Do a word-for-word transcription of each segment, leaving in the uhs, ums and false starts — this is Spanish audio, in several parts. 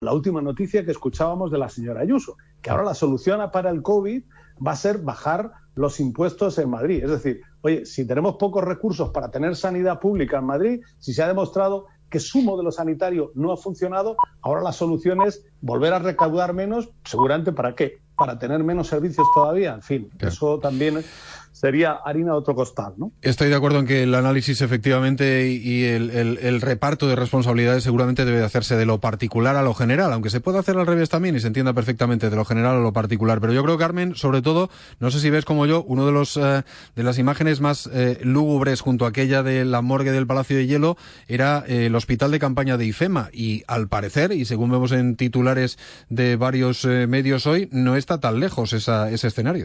la última noticia que escuchábamos de la señora Ayuso, que ahora la solución para el COVID va a ser bajar los impuestos en Madrid. Es decir, oye, si tenemos pocos recursos para tener sanidad pública en Madrid, si se ha demostrado que su modelo sanitario no ha funcionado, ahora la solución es volver a recaudar menos, seguramente ¿para qué? Para tener menos servicios todavía. En fin, claro. Eso también sería harina de otro costal, ¿no? Estoy de acuerdo en que el análisis efectivamente y el, el, el reparto de responsabilidades seguramente debe hacerse de lo particular a lo general, aunque se puede hacer al revés también y se entienda perfectamente de lo general a lo particular. Pero yo creo, Carmen, sobre todo, no sé si ves como yo, uno de los eh, de las imágenes más eh, lúgubres junto a aquella de la morgue del Palacio de Hielo era eh, el hospital de campaña de IFEMA y al parecer, y según vemos en titulares de varios eh, medios hoy, no está tan lejos esa, ese escenario.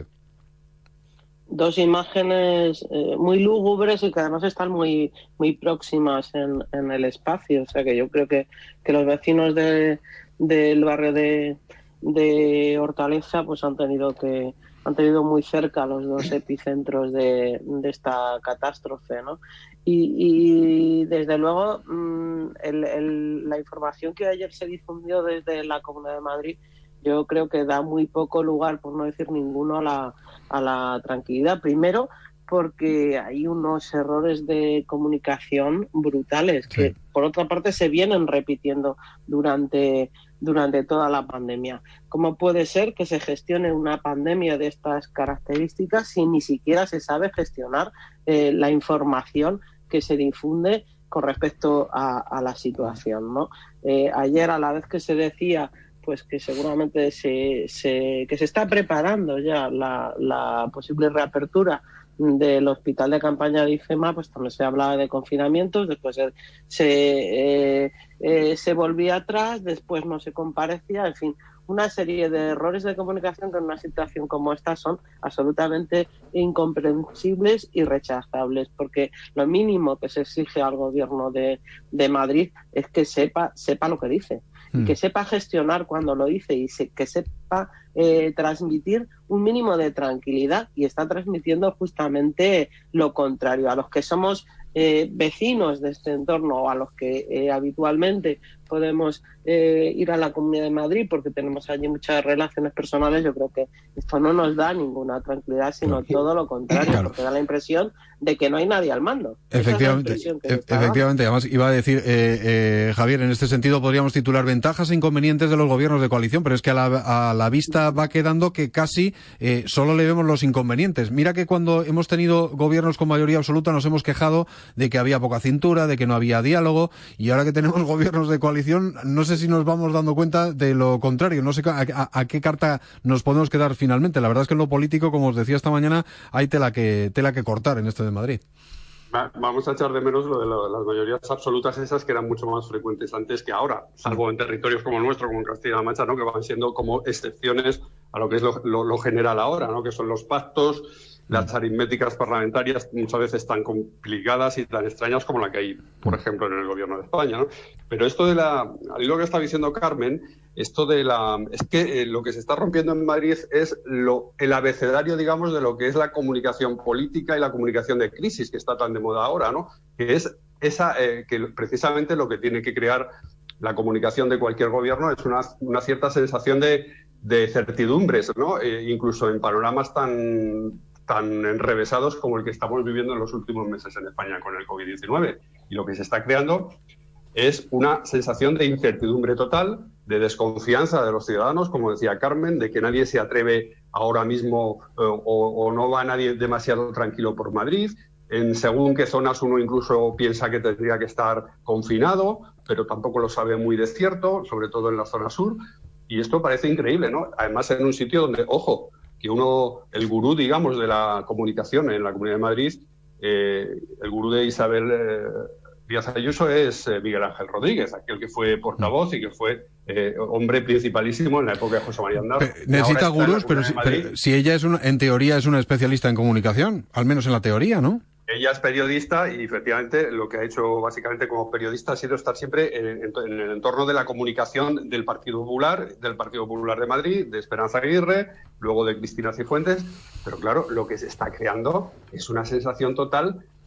Dos imágenes eh, muy lúgubres y que además están muy muy próximas en, en el espacio. O sea que yo creo que, que los vecinos de, del barrio de, de Hortaleza pues han tenido que han tenido muy cerca los dos epicentros de, de esta catástrofe, ¿no? Y, y desde luego el, el, la información que ayer se difundió desde la Comunidad de Madrid, yo creo que da muy poco lugar, por no decir ninguno, a la, a la tranquilidad. Primero, porque hay unos errores de comunicación brutales que, sí. Por otra parte, se vienen repitiendo durante, durante toda la pandemia. ¿Cómo puede ser que se gestione una pandemia de estas características si ni siquiera se sabe gestionar eh, la información que se difunde con respecto a, a la situación, ¿no? Eh, ayer, a la vez que se decía pues que seguramente se, se que se está preparando ya la, la posible reapertura del hospital de campaña de IFEMA, pues también se hablaba de confinamientos, después se se, eh, eh, se volvía atrás, después no se comparecía, en fin, una serie de errores de comunicación que en una situación como esta son absolutamente incomprensibles y rechazables, porque lo mínimo que se exige al gobierno de, de Madrid es que sepa, sepa lo que dice. Y que sepa gestionar cuando lo dice y se, que sepa eh, transmitir un mínimo de tranquilidad, y está transmitiendo justamente lo contrario. A los que somos eh, vecinos de este entorno o a los que eh, habitualmente podemos eh, ir a la Comunidad de Madrid porque tenemos allí muchas relaciones personales, yo creo que esto no nos da ninguna tranquilidad, sino claro. Todo lo contrario, claro. Porque da la impresión de que no hay nadie al mando. Efectivamente, es e- efectivamente. Además, iba a decir, eh, eh, Javier, en este sentido podríamos titular ventajas e inconvenientes de los gobiernos de coalición, pero es que a la, a la vista va quedando que casi eh, solo le vemos los inconvenientes. Mira que cuando hemos tenido gobiernos con mayoría absoluta nos hemos quejado de que había poca cintura, de que no había diálogo, y ahora que tenemos gobiernos de coalición, no sé si nos vamos dando cuenta de lo contrario. No sé a, a, a qué carta nos podemos quedar finalmente. La verdad es que en lo político, como os decía esta mañana, hay tela que, tela que cortar en esto de Madrid. Vamos a echar de menos lo de las mayorías absolutas esas que eran mucho más frecuentes antes que ahora, salvo en territorios como el nuestro, como en Castilla-La Mancha, ¿no? Que van siendo como excepciones a lo que es lo, lo, lo general ahora, ¿no? Que son los pactos, las aritméticas parlamentarias muchas veces tan complicadas y tan extrañas como la que hay, por ejemplo, en el gobierno de España, ¿no? Pero esto de la, al hilo que está diciendo Carmen, esto de la, es que eh, lo que se está rompiendo en Madrid es lo, el abecedario, digamos, de lo que es la comunicación política y la comunicación de crisis, que está tan de moda ahora, ¿no? Que es esa, eh, que precisamente lo que tiene que crear la comunicación de cualquier gobierno es una, una cierta sensación de, de certidumbres, ¿no? Eh, incluso en panoramas tan tan enrevesados como el que estamos viviendo en los últimos meses en España con el COVID diecinueve. Y lo que se está creando es una sensación de incertidumbre total, de desconfianza de los ciudadanos, como decía Carmen, de que nadie se atreve ahora mismo eh, o, o no va nadie demasiado tranquilo por Madrid. En según qué zonas uno incluso piensa que tendría que estar confinado, pero tampoco lo sabe muy de cierto, sobre todo en la zona sur. Y esto parece increíble, ¿no? Además, en un sitio donde, ojo, que uno, el gurú, digamos, de la comunicación en la Comunidad de Madrid, eh, el gurú de Isabel eh, Díaz Ayuso es eh, Miguel Ángel Rodríguez, aquel que fue portavoz y que fue eh, hombre principalísimo en la época de José María Aznar. Eh, necesita gurús, pero, si, pero si ella es una, en teoría es una especialista en comunicación, al menos en la teoría, ¿no? Ella es periodista y efectivamente lo que ha hecho básicamente como periodista ha sido estar siempre en, en, en el entorno de la comunicación del Partido Popular, del Partido Popular de Madrid, de Esperanza Aguirre, luego de Cristina Cifuentes, pero claro, lo que se está creando es una sensación total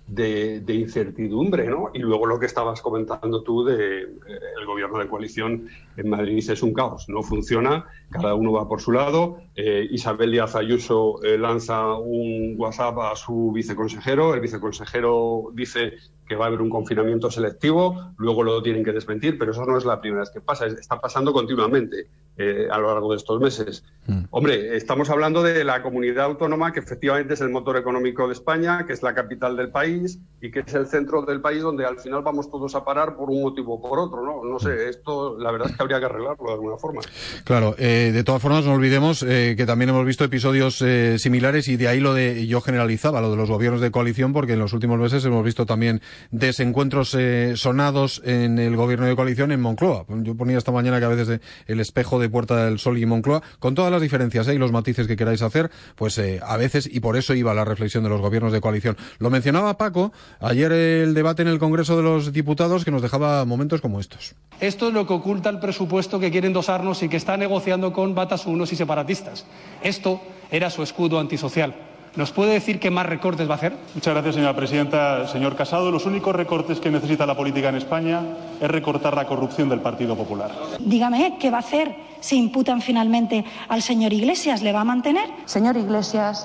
de, de incertidumbre, ¿no? Y luego lo que estabas comentando tú de eh, el gobierno de coalición en Madrid es un caos, no funciona, cada uno va por su lado. eh, Isabel Díaz Ayuso eh, lanza un WhatsApp a su viceconsejero, el viceconsejero dice que va a haber un confinamiento selectivo, luego lo tienen que desmentir, pero eso no es la primera vez que pasa, está pasando continuamente eh, a lo largo de estos meses. Mm. Hombre, estamos hablando de la comunidad autónoma que efectivamente es el motor económico de España, que es la capital del país y que es el centro del país donde al final vamos todos a parar por un motivo o por otro, ¿no? No sé, esto la verdad es que habría que arreglarlo de alguna forma. Claro, eh, de todas formas no olvidemos eh, que también hemos visto episodios eh, similares y de ahí lo de, yo generalizaba lo de los gobiernos de coalición, porque en los últimos meses hemos visto también desencuentros eh, sonados en el gobierno de coalición en Moncloa. Yo ponía esta mañana que a veces de, el espejo de Puerta del Sol y Moncloa, con todas las diferencias eh, y los matices que queráis hacer, pues eh, a veces, y por eso iba la reflexión de los gobiernos de coalición. Lo mencionaba Paco, ayer el debate en el Congreso de los Diputados que nos dejaba momentos como estos. Esto es lo que oculta el presupuesto que quiere endosarnos y que está negociando con batasunos y separatistas. Esto era su escudo antisocial. ¿Nos puede decir qué más recortes va a hacer? Muchas gracias, señora presidenta. Señor Casado, los únicos recortes que necesita la política en España es recortar la corrupción del Partido Popular. Dígame, ¿qué va a hacer si imputan finalmente al señor Iglesias? ¿Le va a mantener? Señor Iglesias,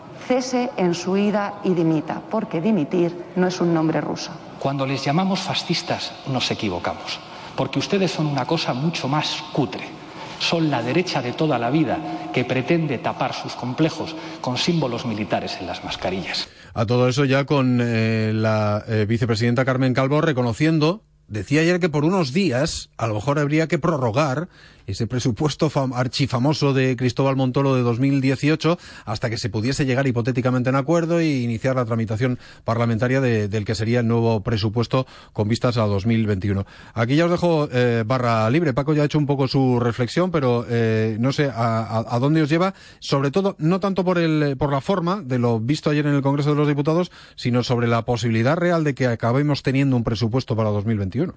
cese en su ida y dimita, porque dimitir no es un nombre ruso. Cuando les llamamos fascistas nos equivocamos, porque ustedes son una cosa mucho más cutre. Son la derecha de toda la vida que pretende tapar sus complejos con símbolos militares en las mascarillas. A todo eso ya con eh, la eh, vicepresidenta Carmen Calvo reconociendo, decía ayer que por unos días a lo mejor habría que prorrogar ese presupuesto fam- archifamoso de Cristóbal Montoro de dos mil dieciocho hasta que se pudiese llegar hipotéticamente en acuerdo y iniciar la tramitación parlamentaria de, del que sería el nuevo presupuesto con vistas a dos mil veintiuno. Aquí ya os dejo eh, barra libre. Paco ya ha hecho un poco su reflexión, pero eh, no sé a, a, a dónde os lleva, sobre todo no tanto por el por la forma de lo visto ayer en el Congreso de los Diputados, sino sobre la posibilidad real de que acabemos teniendo un presupuesto para dos mil veintiuno.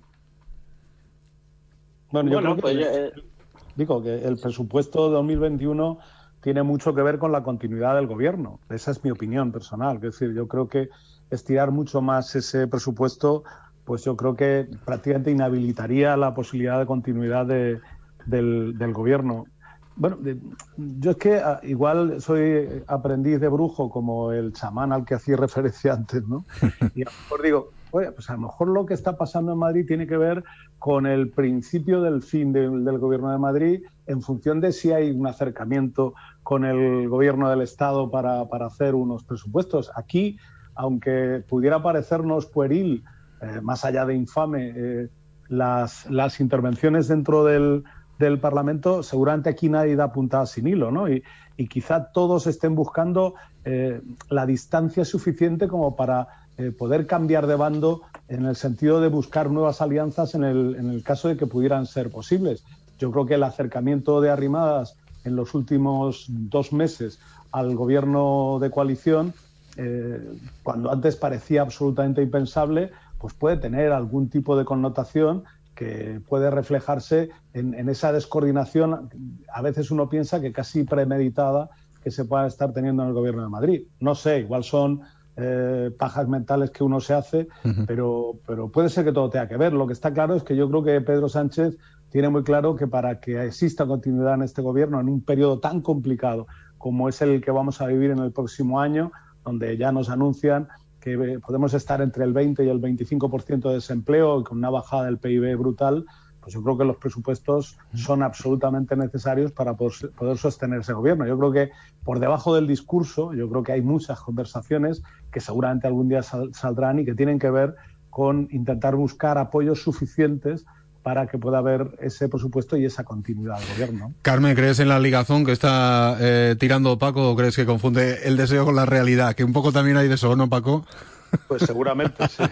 Bueno, yo bueno, creo pues que... yo, eh... Digo que el presupuesto de dos mil veintiuno tiene mucho que ver con la continuidad del gobierno. Esa es mi opinión personal. Es decir, yo creo que estirar mucho más ese presupuesto, pues yo creo que prácticamente inhabilitaría la posibilidad de continuidad de, del, del gobierno. Bueno, de, yo es que a, igual soy aprendiz de brujo como el chamán al que hacía referencia antes, ¿no? Y a lo mejor digo, oye, pues a lo mejor lo que está pasando en Madrid tiene que ver con el principio del fin de, del Gobierno de Madrid en función de si hay un acercamiento con el Gobierno del Estado para, para hacer unos presupuestos. Aquí, aunque pudiera parecernos pueril, eh, más allá de infame, eh, las, las intervenciones dentro del, del Parlamento, seguramente aquí nadie da puntada sin hilo, ¿no? Y, y quizá todos estén buscando eh, la distancia suficiente como para Eh, poder cambiar de bando en el sentido de buscar nuevas alianzas en el, en el caso de que pudieran ser posibles. Yo creo que el acercamiento de Arrimadas en los últimos dos meses al gobierno de coalición, eh, cuando antes parecía absolutamente impensable, pues puede tener algún tipo de connotación que puede reflejarse en, en esa descoordinación, a veces uno piensa que casi premeditada, que se pueda estar teniendo en el gobierno de Madrid. No sé, igual son Eh, pajas mentales que uno se hace, uh-huh. pero, pero puede ser que todo tenga que ver. Lo que está claro es que yo creo que Pedro Sánchez tiene muy claro que para que exista continuidad en este gobierno, en un periodo tan complicado como es el que vamos a vivir en el próximo año, donde ya nos anuncian que podemos estar entre el veinte y el veinticinco por ciento de desempleo y con una bajada del P I B brutal, pues yo creo que los presupuestos son absolutamente necesarios para poder sostener ese gobierno. Yo creo que por debajo del discurso, yo creo que hay muchas conversaciones que seguramente algún día sal, saldrán y que tienen que ver con intentar buscar apoyos suficientes para que pueda haber ese presupuesto y esa continuidad del gobierno. Carmen, ¿crees en la ligazón que está eh, tirando Paco o crees que confunde el deseo con la realidad? Que un poco también hay de eso, ¿no, Paco? Pues seguramente sí.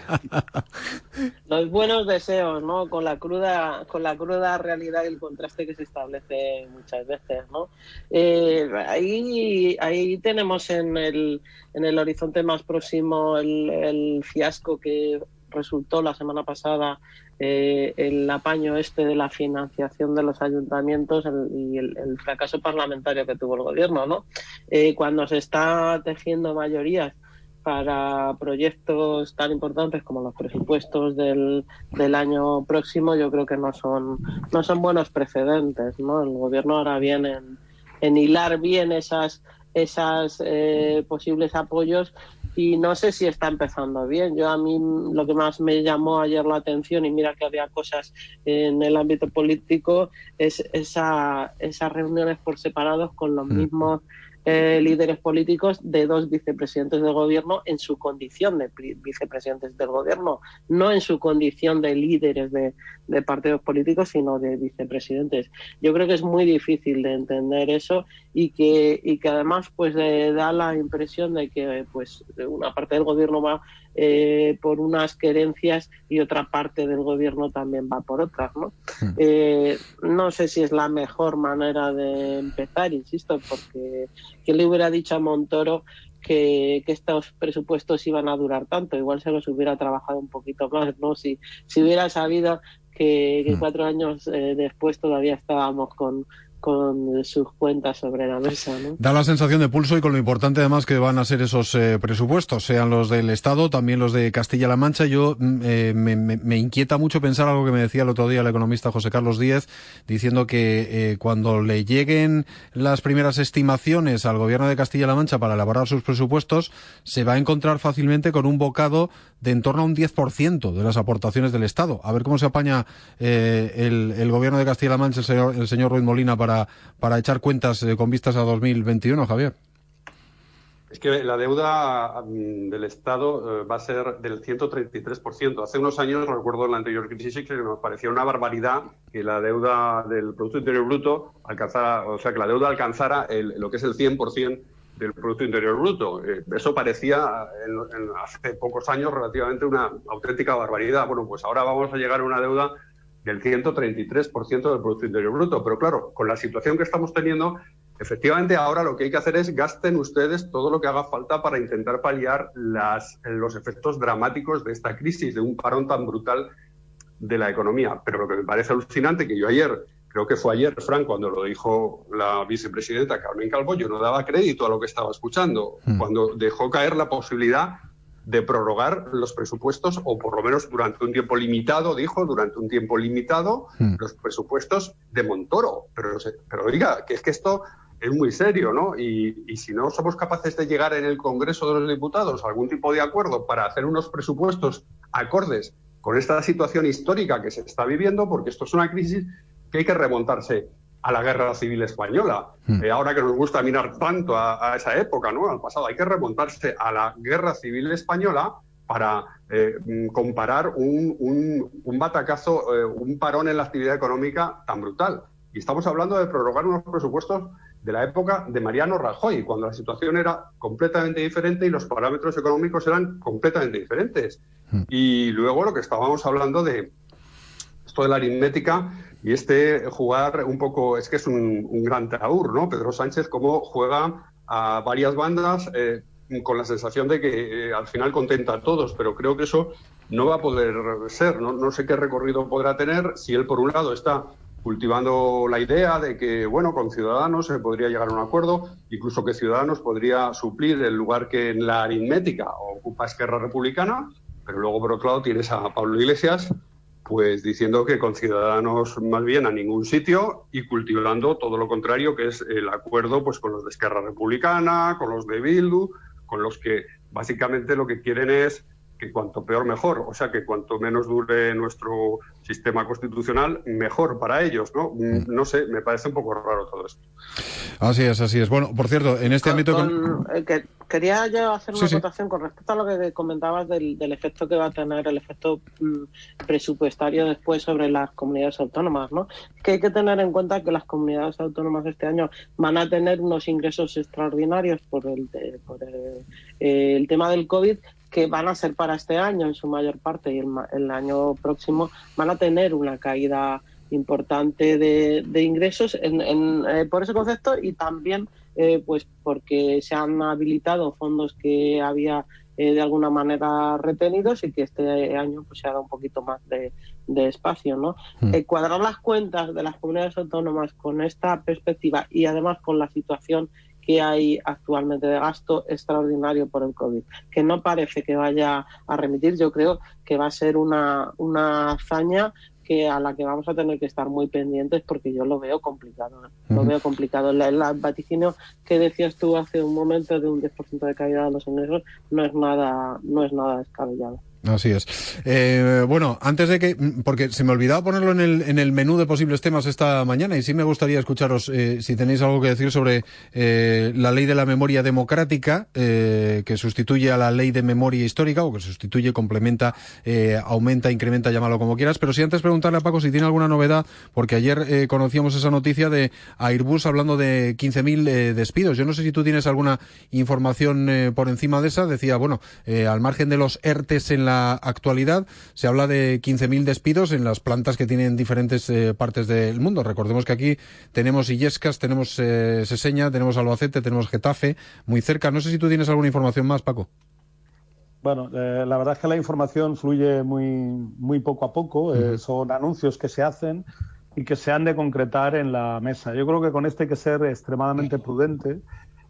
Los buenos deseos, ¿no? Con la cruda, con la cruda realidad y el contraste que se establece muchas veces, ¿no? Eh, ahí, ahí tenemos en el, en el horizonte más próximo el, el fiasco que resultó la semana pasada, eh, el apaño este de la financiación de los ayuntamientos el, y el, el fracaso parlamentario que tuvo el gobierno, ¿no? Eh, cuando se está tejiendo mayorías para proyectos tan importantes como los presupuestos del, del año próximo, yo creo que no son no son buenos precedentes, ¿no? El gobierno hará bien en, en hilar bien esas esas eh, posibles apoyos, y no sé si está empezando bien. Yo a mí lo que más me llamó ayer la atención, y mira que había cosas en el ámbito político, es esa esas reuniones por separados con los mismos Eh, líderes políticos de dos vicepresidentes del gobierno en su condición de vicepresidentes del gobierno, no en su condición de líderes de, de partidos políticos, sino de vicepresidentes. Yo creo que es muy difícil de entender eso, y que y que además pues eh, da la impresión de que pues una parte del gobierno va eh, por unas querencias y otra parte del gobierno también va por otras, ¿no? Mm. Eh, no sé si es la mejor manera de empezar, insisto, porque ¿quién le hubiera dicho a Montoro que, que estos presupuestos iban a durar tanto? Igual se los hubiera trabajado un poquito más, ¿no? Si, si hubiera sabido que, que cuatro años eh, después todavía estábamos con con sus cuentas sobre la mesa, ¿no? Da la sensación de pulso, y con lo importante además que van a ser esos eh, presupuestos, sean los del Estado, también los de Castilla-La Mancha. Yo eh, me, me, me inquieta mucho pensar algo que me decía el otro día el economista José Carlos Díez, diciendo que eh, cuando le lleguen las primeras estimaciones al gobierno de Castilla-La Mancha para elaborar sus presupuestos, se va a encontrar fácilmente con un bocado de en torno a un diez por ciento de las aportaciones del Estado. A ver cómo se apaña eh, el, el gobierno de Castilla-La Mancha, el señor, el señor Ruiz Molina, para Para, para echar cuentas eh, con vistas a dos mil veintiuno, Javier. Es que la deuda del Estado eh, va a ser del ciento treinta y tres por ciento. Hace unos años, recuerdo en la anterior crisis, que nos parecía una barbaridad que la deuda del Producto Interior Bruto alcanzara, o sea, que la deuda alcanzara el, lo que es el cien por ciento del Producto Interior Bruto. Eh, eso parecía en, en, hace pocos años relativamente una auténtica barbaridad. Bueno, pues ahora vamos a llegar a una deuda del ciento treinta y tres por ciento del Producto Interior Bruto. Pero claro, con la situación que estamos teniendo, efectivamente ahora lo que hay que hacer es gasten ustedes todo lo que haga falta para intentar paliar las, los efectos dramáticos de esta crisis, de un parón tan brutal de la economía. Pero lo que me parece alucinante, que yo ayer, creo que fue ayer, Fran, cuando lo dijo la vicepresidenta Carmen Calvo, yo no daba crédito a lo que estaba escuchando, mm. cuando dejó caer la posibilidad de prorrogar los presupuestos, o por lo menos durante un tiempo limitado, dijo, durante un tiempo limitado, mm. los presupuestos de Montoro. Pero, pero diga, que es que esto es muy serio, ¿no? Y, y si no somos capaces de llegar en el Congreso de los Diputados a algún tipo de acuerdo para hacer unos presupuestos acordes con esta situación histórica que se está viviendo, porque esto es una crisis que hay que remontarse a la Guerra Civil Española. Mm. Eh, ahora que nos gusta mirar tanto a, a esa época, ¿no?, al pasado, hay que remontarse a la Guerra Civil Española para eh, comparar un, un, un batacazo, eh, un parón en la actividad económica tan brutal. Y estamos hablando de prorrogar unos presupuestos de la época de Mariano Rajoy, cuando la situación era completamente diferente y los parámetros económicos eran completamente diferentes. Mm. Y luego lo que estábamos hablando de esto de la aritmética y este jugar un poco, es que es un, un gran taur, ¿no? Pedro Sánchez, cómo juega a varias bandas eh, con la sensación de que eh, al final contenta a todos, pero creo que eso no va a poder ser, ¿no? No sé qué recorrido podrá tener si él, por un lado, está cultivando la idea de que, bueno, con Ciudadanos se podría llegar a un acuerdo, incluso que Ciudadanos podría suplir el lugar que en la aritmética ocupa Esquerra Republicana, pero luego, por otro lado, tienes a Pablo Iglesias pues diciendo que con Ciudadanos más bien a ningún sitio, y cultivando todo lo contrario, que es el acuerdo pues con los de Esquerra Republicana, con los de Bildu, con los que básicamente lo que quieren es que cuanto peor mejor, o sea que cuanto menos dure nuestro sistema constitucional, mejor para ellos, ¿no? No sé, me parece un poco raro todo esto. Así es, así es. Bueno, por cierto, en este con, ámbito... Con, eh, que, quería yo hacer una sí, acotación sí. con respecto a lo que comentabas del, del efecto que va a tener, el efecto mm, presupuestario después sobre las comunidades autónomas, ¿no? Que hay que tener en cuenta que las comunidades autónomas este año van a tener unos ingresos extraordinarios por el, de, por el, eh, el tema del COVID, que van a ser para este año en su mayor parte, y el, el año próximo van a tener una caída importante de, de ingresos en, en, eh, por ese concepto, y también eh, pues porque se han habilitado fondos que había eh, de alguna manera retenidos, y que este año pues se ha dado un poquito más de, de espacio, ¿no? Mm. Eh, cuadrar las cuentas de las comunidades autónomas con esta perspectiva, y además con la situación que hay actualmente de gasto extraordinario por el COVID, que no parece que vaya a remitir. Yo creo que va a ser una, una hazaña que a la que vamos a tener que estar muy pendientes, porque yo lo veo complicado, ¿eh? Uh-huh. Lo veo complicado. El, el vaticinio que decías tú hace un momento de un diez por ciento de caída de los ingresos no es nada, no es nada descabellado. Así es. Eh, bueno, antes de que, porque se me olvidaba ponerlo en el, en el menú de posibles temas esta mañana, y sí me gustaría escucharos eh, si tenéis algo que decir sobre eh, la ley de la memoria democrática, eh, que sustituye a la ley de memoria histórica, o que sustituye, complementa, eh, aumenta, incrementa, llámalo como quieras. Pero sí, antes preguntarle a Paco si tiene alguna novedad, porque ayer eh, conocíamos esa noticia de Airbus hablando de quince mil eh, despidos. Yo no sé si tú tienes alguna información eh, por encima de esa. Decía, bueno, eh, al margen de los ERTES en la la actualidad, se habla de quince mil despidos en las plantas que tienen diferentes eh, partes del mundo. Recordemos que aquí tenemos Illescas, tenemos eh, Seseña, tenemos Albacete, tenemos Getafe, muy cerca. No sé si tú tienes alguna información más, Paco. Bueno, eh, la verdad es que la información fluye muy, muy poco a poco. Eh, uh-huh. Son anuncios que se hacen y que se han de concretar en la mesa. Yo creo que con esto hay que ser extremadamente prudente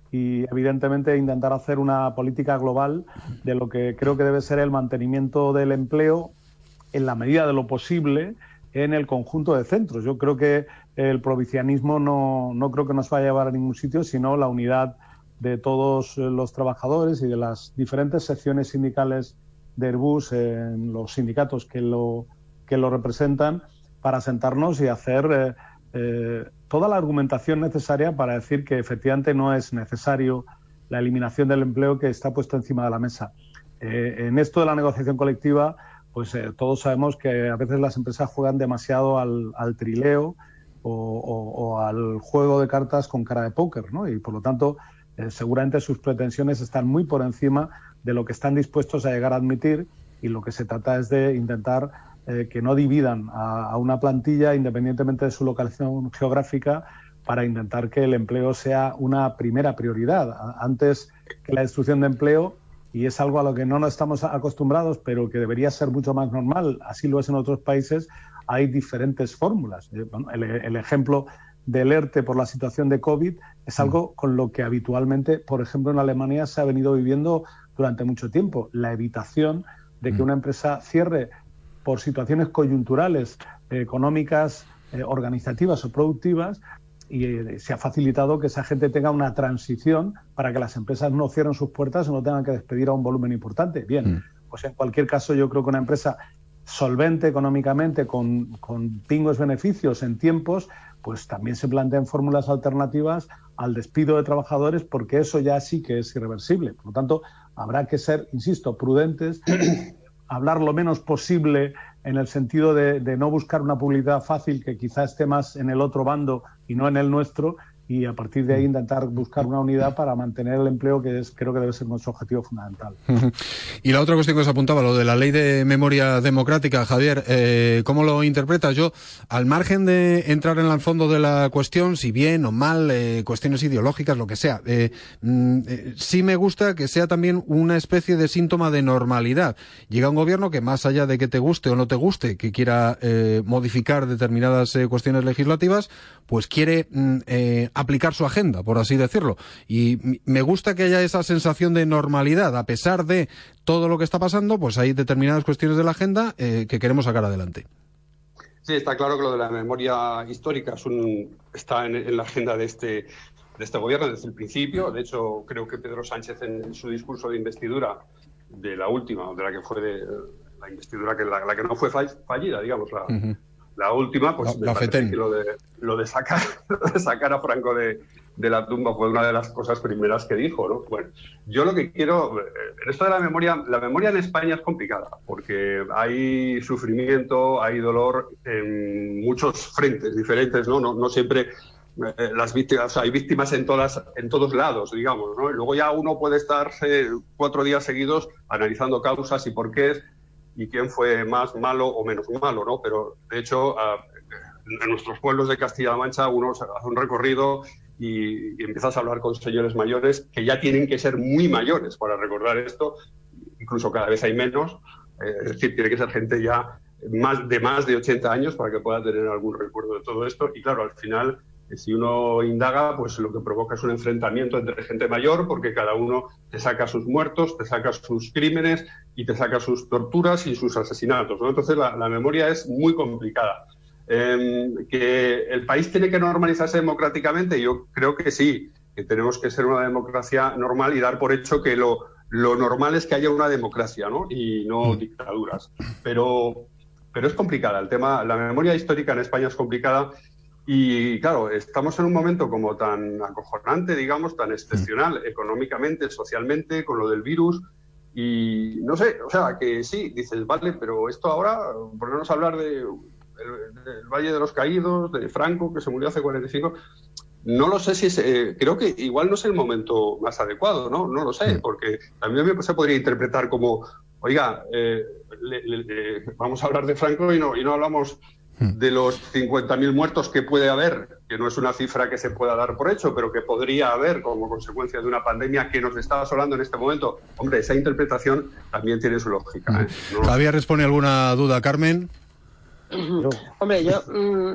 y evidentemente intentar hacer una política global de lo que creo que debe ser el mantenimiento del empleo en la medida de lo posible en el conjunto de centros. Yo creo que el provincianismo no, no creo que nos vaya a llevar a ningún sitio, sino la unidad de todos los trabajadores y de las diferentes secciones sindicales de Airbus, en los sindicatos que lo, que lo representan, para sentarnos y hacer eh, eh, toda la argumentación necesaria para decir que efectivamente no es necesario la eliminación del empleo que está puesto encima de la mesa. Eh, en esto de la negociación colectiva, pues eh, todos sabemos que a veces las empresas juegan demasiado al, al trileo o, o, o al juego de cartas con cara de póker, ¿no? Y por lo tanto, eh, seguramente sus pretensiones están muy por encima de lo que están dispuestos a llegar a admitir, y lo que se trata es de intentar Eh, que no dividan a, a una plantilla independientemente de su localización geográfica, para intentar que el empleo sea una primera prioridad a, antes que la destrucción de empleo, y es algo a lo que no nos estamos acostumbrados, pero que debería ser mucho más normal. Así lo es en otros países. Hay diferentes fórmulas. Eh, bueno, el, el ejemplo del ERTE por la situación de COVID es algo con lo que habitualmente, por ejemplo, en Alemania se ha venido viviendo durante mucho tiempo. La evitación de que una empresa cierre por situaciones coyunturales, eh, económicas, eh, organizativas o productivas, y eh, se ha facilitado que esa gente tenga una transición para que las empresas no cierren sus puertas o no tengan que despedir a un volumen importante. Bien, mm. pues en cualquier caso yo creo que una empresa solvente económicamente, con, con pingües beneficios en tiempos, pues también se plantean fórmulas alternativas al despido de trabajadores, porque eso ya sí que es irreversible. Por lo tanto, habrá que ser, insisto, prudentes, hablar lo menos posible en el sentido de, de no buscar una publicidad fácil que quizá esté más en el otro bando y no en el nuestro, y a partir de ahí intentar buscar una unidad para mantener el empleo, que es, creo que debe ser nuestro objetivo fundamental. Y la otra cuestión que os apuntaba, lo de la ley de memoria democrática, Javier, eh, ¿cómo lo interpretas? Yo, al margen de entrar en el fondo de la cuestión, si bien o mal, eh, cuestiones ideológicas, lo que sea, eh, eh, sí me gusta que sea también una especie de síntoma de normalidad. Llega un gobierno que, más allá de que te guste o no te guste, que quiera eh, modificar determinadas eh, cuestiones legislativas, pues quiere mm, eh, aplicar su agenda, por así decirlo. Y me gusta que haya esa sensación de normalidad. A pesar de todo lo que está pasando, pues hay determinadas cuestiones de la agenda eh, que queremos sacar adelante. Sí, está claro que lo de la memoria histórica es un, está en, en la agenda de este, de este gobierno desde el principio. De hecho, creo que Pedro Sánchez, en, en su discurso de investidura, de la última, de la que fue de, la investidura, que la, la que no fue fallida, digamos, la... Uh-huh. La última, pues la, me parece que lo de, lo de sacar lo de sacar a Franco de, de la tumba fue una de las cosas primeras que dijo, ¿no? Bueno, yo lo que quiero, en esto de la memoria, la memoria en España es complicada, porque hay sufrimiento, hay dolor en muchos frentes diferentes, ¿no? No, no siempre eh, las víctimas, o sea, hay víctimas en todas, en todos lados, digamos, ¿no? Y luego ya uno puede estar eh, cuatro días seguidos analizando causas y porqués, y quién fue más malo o menos malo, ¿no? Pero, de hecho, en nuestros pueblos de Castilla-La Mancha uno hace un recorrido y, y empiezas a hablar con señores mayores que ya tienen que ser muy mayores para recordar esto, incluso cada vez hay menos, eh, es decir, tiene que ser gente ya más de más de ochenta años para que pueda tener algún recuerdo de todo esto, y claro, al final Si uno indaga, pues lo que provoca es un enfrentamiento entre gente mayor, porque cada uno te saca sus muertos, te saca sus crímenes y te saca sus torturas y sus asesinatos, ¿no? Entonces la, la memoria es muy complicada. Eh, ¿que el país tiene que normalizarse democráticamente? Yo creo que sí, que tenemos que ser una democracia normal y dar por hecho que lo, lo normal es que haya una democracia, ¿no? Y no dictaduras. Pero, pero es complicada. El tema, la memoria histórica en España es complicada. Y claro, estamos en un momento como tan acojonante, digamos, tan excepcional económicamente, socialmente, con lo del virus, y no sé, o sea, que sí, dices, vale, pero esto ahora, ponernos a hablar de, el, del Valle de los Caídos, de Franco, que se murió hace cuarenta y cinco, no lo sé si es, eh, creo que igual no es el momento más adecuado, ¿no? No lo sé, porque también se podría interpretar como, oiga, eh, le, le, le, vamos a hablar de Franco y no, y no hablamos de los cincuenta mil muertos que puede haber, que no es una cifra que se pueda dar por hecho, pero que podría haber como consecuencia de una pandemia que nos está asolando en este momento. Hombre, esa interpretación también tiene su lógica, ¿eh? ¿No? Javier, ¿responde alguna duda, Carmen? Hombre, yo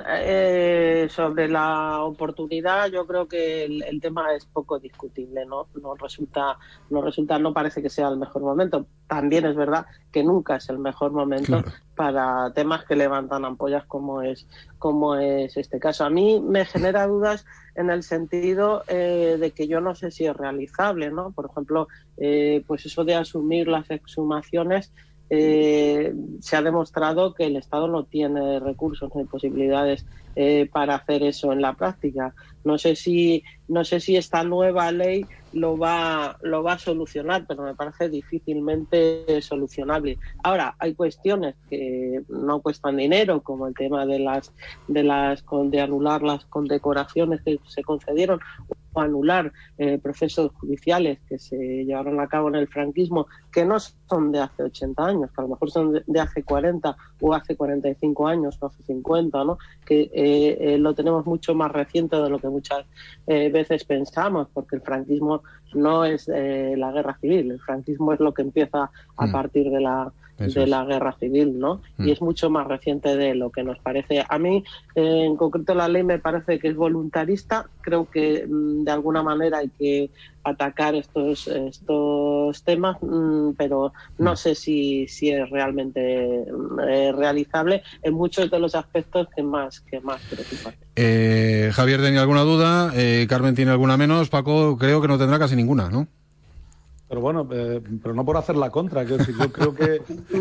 eh, sobre la oportunidad, yo creo que el, el tema es poco discutible, ¿no? No resulta, no resulta, no parece que sea el mejor momento. También es verdad que nunca es el mejor momento, claro, para temas que levantan ampollas como es, como es este caso. A mí me genera dudas en el sentido eh, de que yo no sé si es realizable, ¿no? Por ejemplo, eh, pues eso de asumir las exhumaciones. Eh, se ha demostrado que el Estado no tiene recursos ni posibilidades eh, para hacer eso en la práctica. No sé si no sé si esta nueva ley lo va lo va a solucionar, pero me parece difícilmente solucionable. Ahora, hay cuestiones que no cuestan dinero, como el tema de las de las de anular las condecoraciones que se concedieron, o anular eh, procesos judiciales que se llevaron a cabo en el franquismo, que no son de hace ochenta años, que a lo mejor son de, de hace cuarenta o hace cuarenta y cinco años o hace cincuenta, ¿no? Que eh, eh, lo tenemos mucho más reciente de lo que muchas eh, veces pensamos, porque el franquismo no es eh, la guerra civil, el franquismo es lo que empieza a partir de la Eso de es. la guerra civil, ¿no? Mm. Y es mucho más reciente de lo que nos parece. A mí, eh, en concreto, la ley me parece que es voluntarista. Creo que mm, de alguna manera hay que atacar estos estos temas, mmm, pero no sé si, si es realmente eh, realizable en muchos de los aspectos que más que más preocupan. Eh, Javier tenía alguna duda, eh, Carmen tiene alguna menos, Paco creo que no tendrá casi ninguna, ¿no? Pero bueno, eh, pero no por hacer la contra, quiero decir, yo creo que...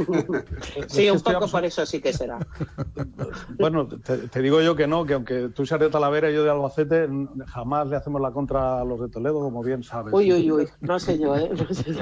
sí, un poco por eso sí que será. Bueno, te, te digo yo que no, que aunque tú seas de Talavera y yo de Albacete, jamás le hacemos la contra a los de Toledo, como bien sabes. Uy, uy, uy, no sé yo, ¿eh? No sé yo.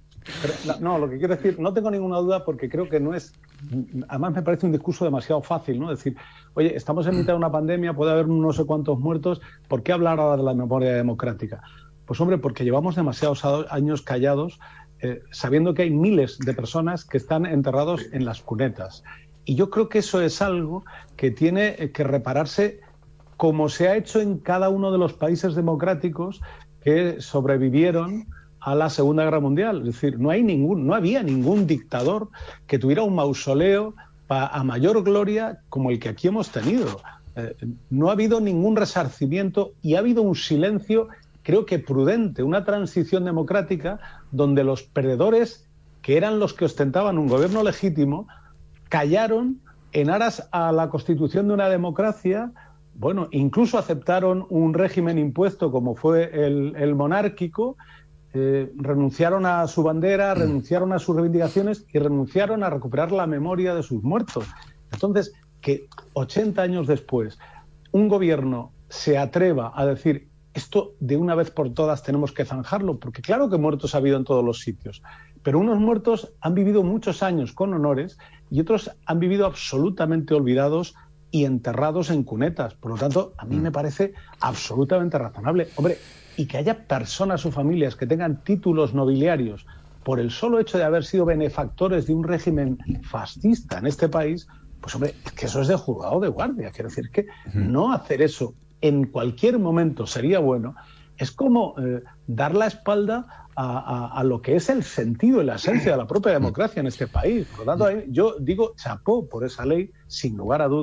Pero, no, lo que quiero decir, no tengo ninguna duda porque creo que no es... Además me parece un discurso demasiado fácil, ¿no? Es decir, oye, estamos en mitad de una pandemia, puede haber no sé cuántos muertos, ¿por qué hablar ahora de la memoria democrática? Pues hombre, porque llevamos demasiados años callados, eh, sabiendo que hay miles de personas que están enterrados en las cunetas. Y yo creo que eso es algo que tiene que repararse como se ha hecho en cada uno de los países democráticos que sobrevivieron a la Segunda Guerra Mundial. Es decir, no hay ningún, no había ningún dictador que tuviera un mausoleo pa, a mayor gloria como el que aquí hemos tenido. Eh, no ha habido ningún resarcimiento y ha habido un silencio, creo que prudente, una transición democrática donde los perdedores, que eran los que ostentaban un gobierno legítimo, callaron en aras a la constitución de una democracia. Bueno, incluso aceptaron un régimen impuesto como fue el, el monárquico, eh, renunciaron a su bandera, renunciaron a sus reivindicaciones y renunciaron a recuperar la memoria de sus muertos. Entonces, que ochenta años después un gobierno se atreva a decir esto de una vez por todas tenemos que zanjarlo, porque claro que muertos ha habido en todos los sitios, pero unos muertos han vivido muchos años con honores y otros han vivido absolutamente olvidados y enterrados en cunetas. Por lo tanto, a mí me parece absolutamente razonable. Hombre, y que haya personas o familias que tengan títulos nobiliarios por el solo hecho de haber sido benefactores de un régimen fascista en este país, pues hombre, es que eso es de juzgado de guardia. Quiero decir que no hacer eso en cualquier momento sería bueno, es como eh, dar la espalda a, a, a lo que es el sentido y la esencia de la propia democracia en este país. Por lo tanto, yo digo chapó por esa ley, sin lugar a dudas, y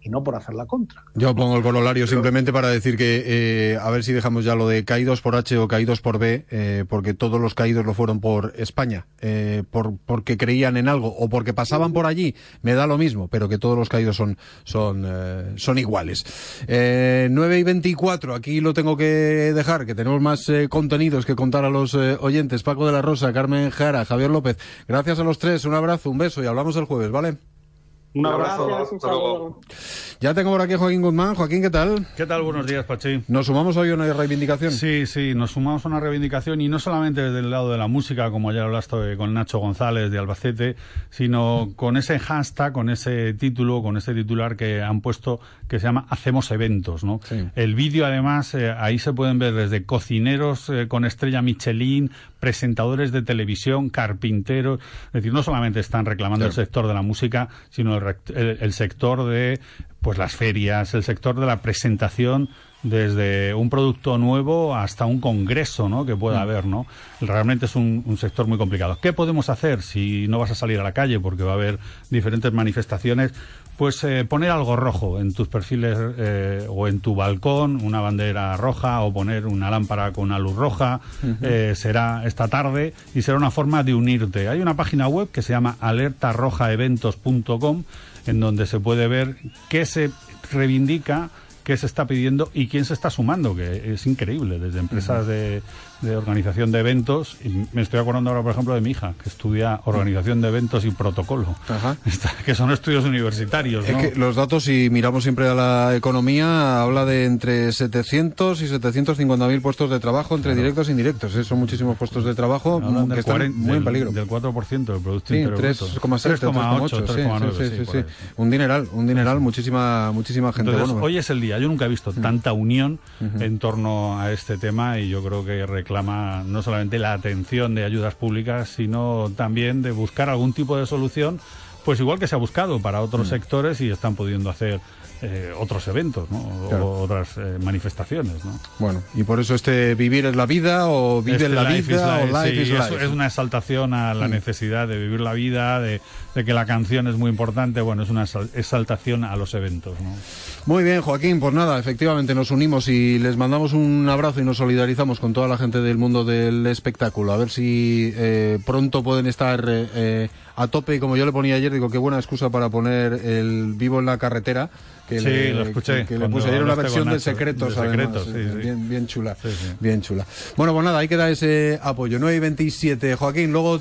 y no por hacer la contra. Yo pongo el corolario Pero... simplemente para decir que eh, a ver si dejamos ya lo de caídos por H o caídos por B, eh, porque todos los caídos lo fueron por España, eh, por porque creían en algo o porque pasaban por allí, me da lo mismo, pero que todos los caídos son son eh, son iguales. Eh, nueve y veinticuatro, aquí lo tengo que dejar, que tenemos más eh, contenidos que contar a los eh, oyentes. Paco de la Rosa, Carmen Jara, Javier López, gracias a los tres, un abrazo, un beso y hablamos el jueves, ¿vale? Un abrazo. Gracias, un saludo. Ya tengo por aquí a Joaquín Guzmán. Joaquín, ¿qué tal? ¿Qué tal? Buenos días, Pachi. ¿Nos sumamos hoy a una reivindicación? Sí, sí, nos sumamos a una reivindicación y no solamente desde el lado de la música, como ayer hablaste con Nacho González de Albacete, sino con ese hashtag, con ese título, con ese titular que han puesto que se llama Hacemos Eventos, ¿no? Sí. El vídeo, además, eh, ahí se pueden ver desde cocineros eh, con estrella Michelin, presentadores de televisión, carpinteros. Es decir, no solamente están reclamando claro. el sector de la música, sino el, el, el sector de pues las ferias, el sector de la presentación, desde un producto nuevo hasta un congreso, ¿no?, que pueda mm. haber, ¿no? Realmente es un, un sector muy complicado. ¿Qué podemos hacer si no vas a salir a la calle porque va a haber diferentes manifestaciones? Pues eh, poner algo rojo en tus perfiles eh, o en tu balcón, una bandera roja, o poner una lámpara con una luz roja. Uh-huh. eh, será esta tarde y será una forma de unirte. Hay una página web que se llama alerta roja eventos punto com en donde se puede ver qué se reivindica, qué se está pidiendo y quién se está sumando, que es increíble, desde empresas uh-huh. de, de organización de eventos. Y me estoy acordando ahora, por ejemplo, de mi hija, que estudia organización de eventos y protocolo, Ajá. que son estudios universitarios, ¿no? Es que los datos, si miramos siempre a la economía, habla de entre setecientos y setecientos cincuenta mil puestos de trabajo entre claro. directos e indirectos. ¿eh? Son muchísimos puestos de trabajo Hablan que están cuarenta, muy del, en peligro. Del cuatro por ciento del Producto sí, Interior Bruto. tres coma seis, tres coma ocho, tres coma nueve. Sí, sí, sí, sí. Un dineral, un dineral, muchísima, muchísima gente. Entonces, bueno, hoy es el día. Yo nunca he visto uh-huh. tanta unión uh-huh. en torno a este tema y yo creo que reclama no solamente la atención de ayudas públicas, sino también de buscar algún tipo de solución, pues igual que se ha buscado para otros uh-huh. sectores y están pudiendo hacer Eh, otros eventos, ¿no? Claro. O otras eh, manifestaciones, ¿no? Bueno, y por eso este vivir es la vida, o vive este la vida, life, o life sí, is life. Es, es una exaltación a la mm. necesidad de vivir la vida, de, de que la canción es muy importante. Bueno, es una exaltación a los eventos, ¿no? Muy bien, Joaquín, pues nada, efectivamente nos unimos y les mandamos un abrazo y nos solidarizamos con toda la gente del mundo del espectáculo. A ver si eh, pronto pueden estar eh, eh, a tope, y como yo le ponía ayer, digo, qué buena excusa para poner el Vivo en la Carretera. Que sí, le, lo escuché. Que, que le puse ayer una versión de Secretos, de secretos además, sí, sí. Bien, bien chula, sí, sí. bien chula. Bueno, pues nada, ahí queda ese apoyo. nueve y veintisiete, Joaquín, luego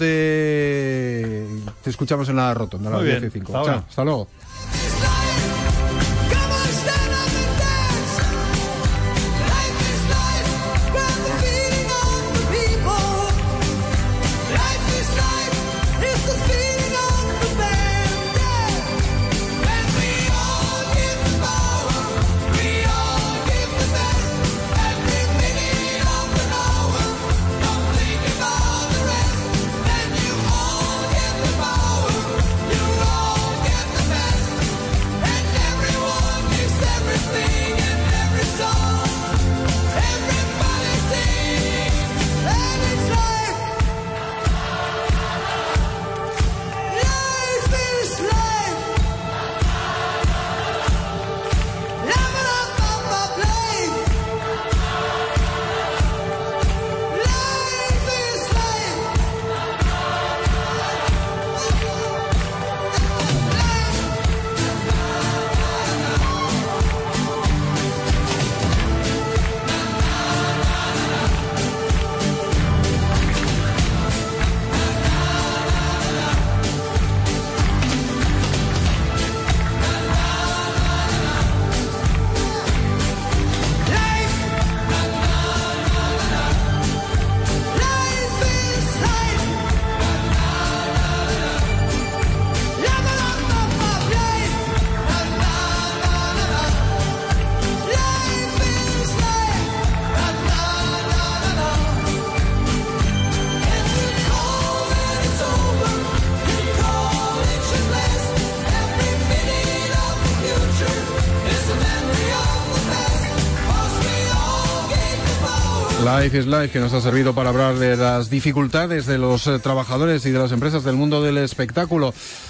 te, te escuchamos en la rotonda, a las diez y cinco. Chao, hasta luego. Life is Life, que nos ha servido para hablar de las dificultades de los eh, trabajadores y de las empresas del mundo del espectáculo.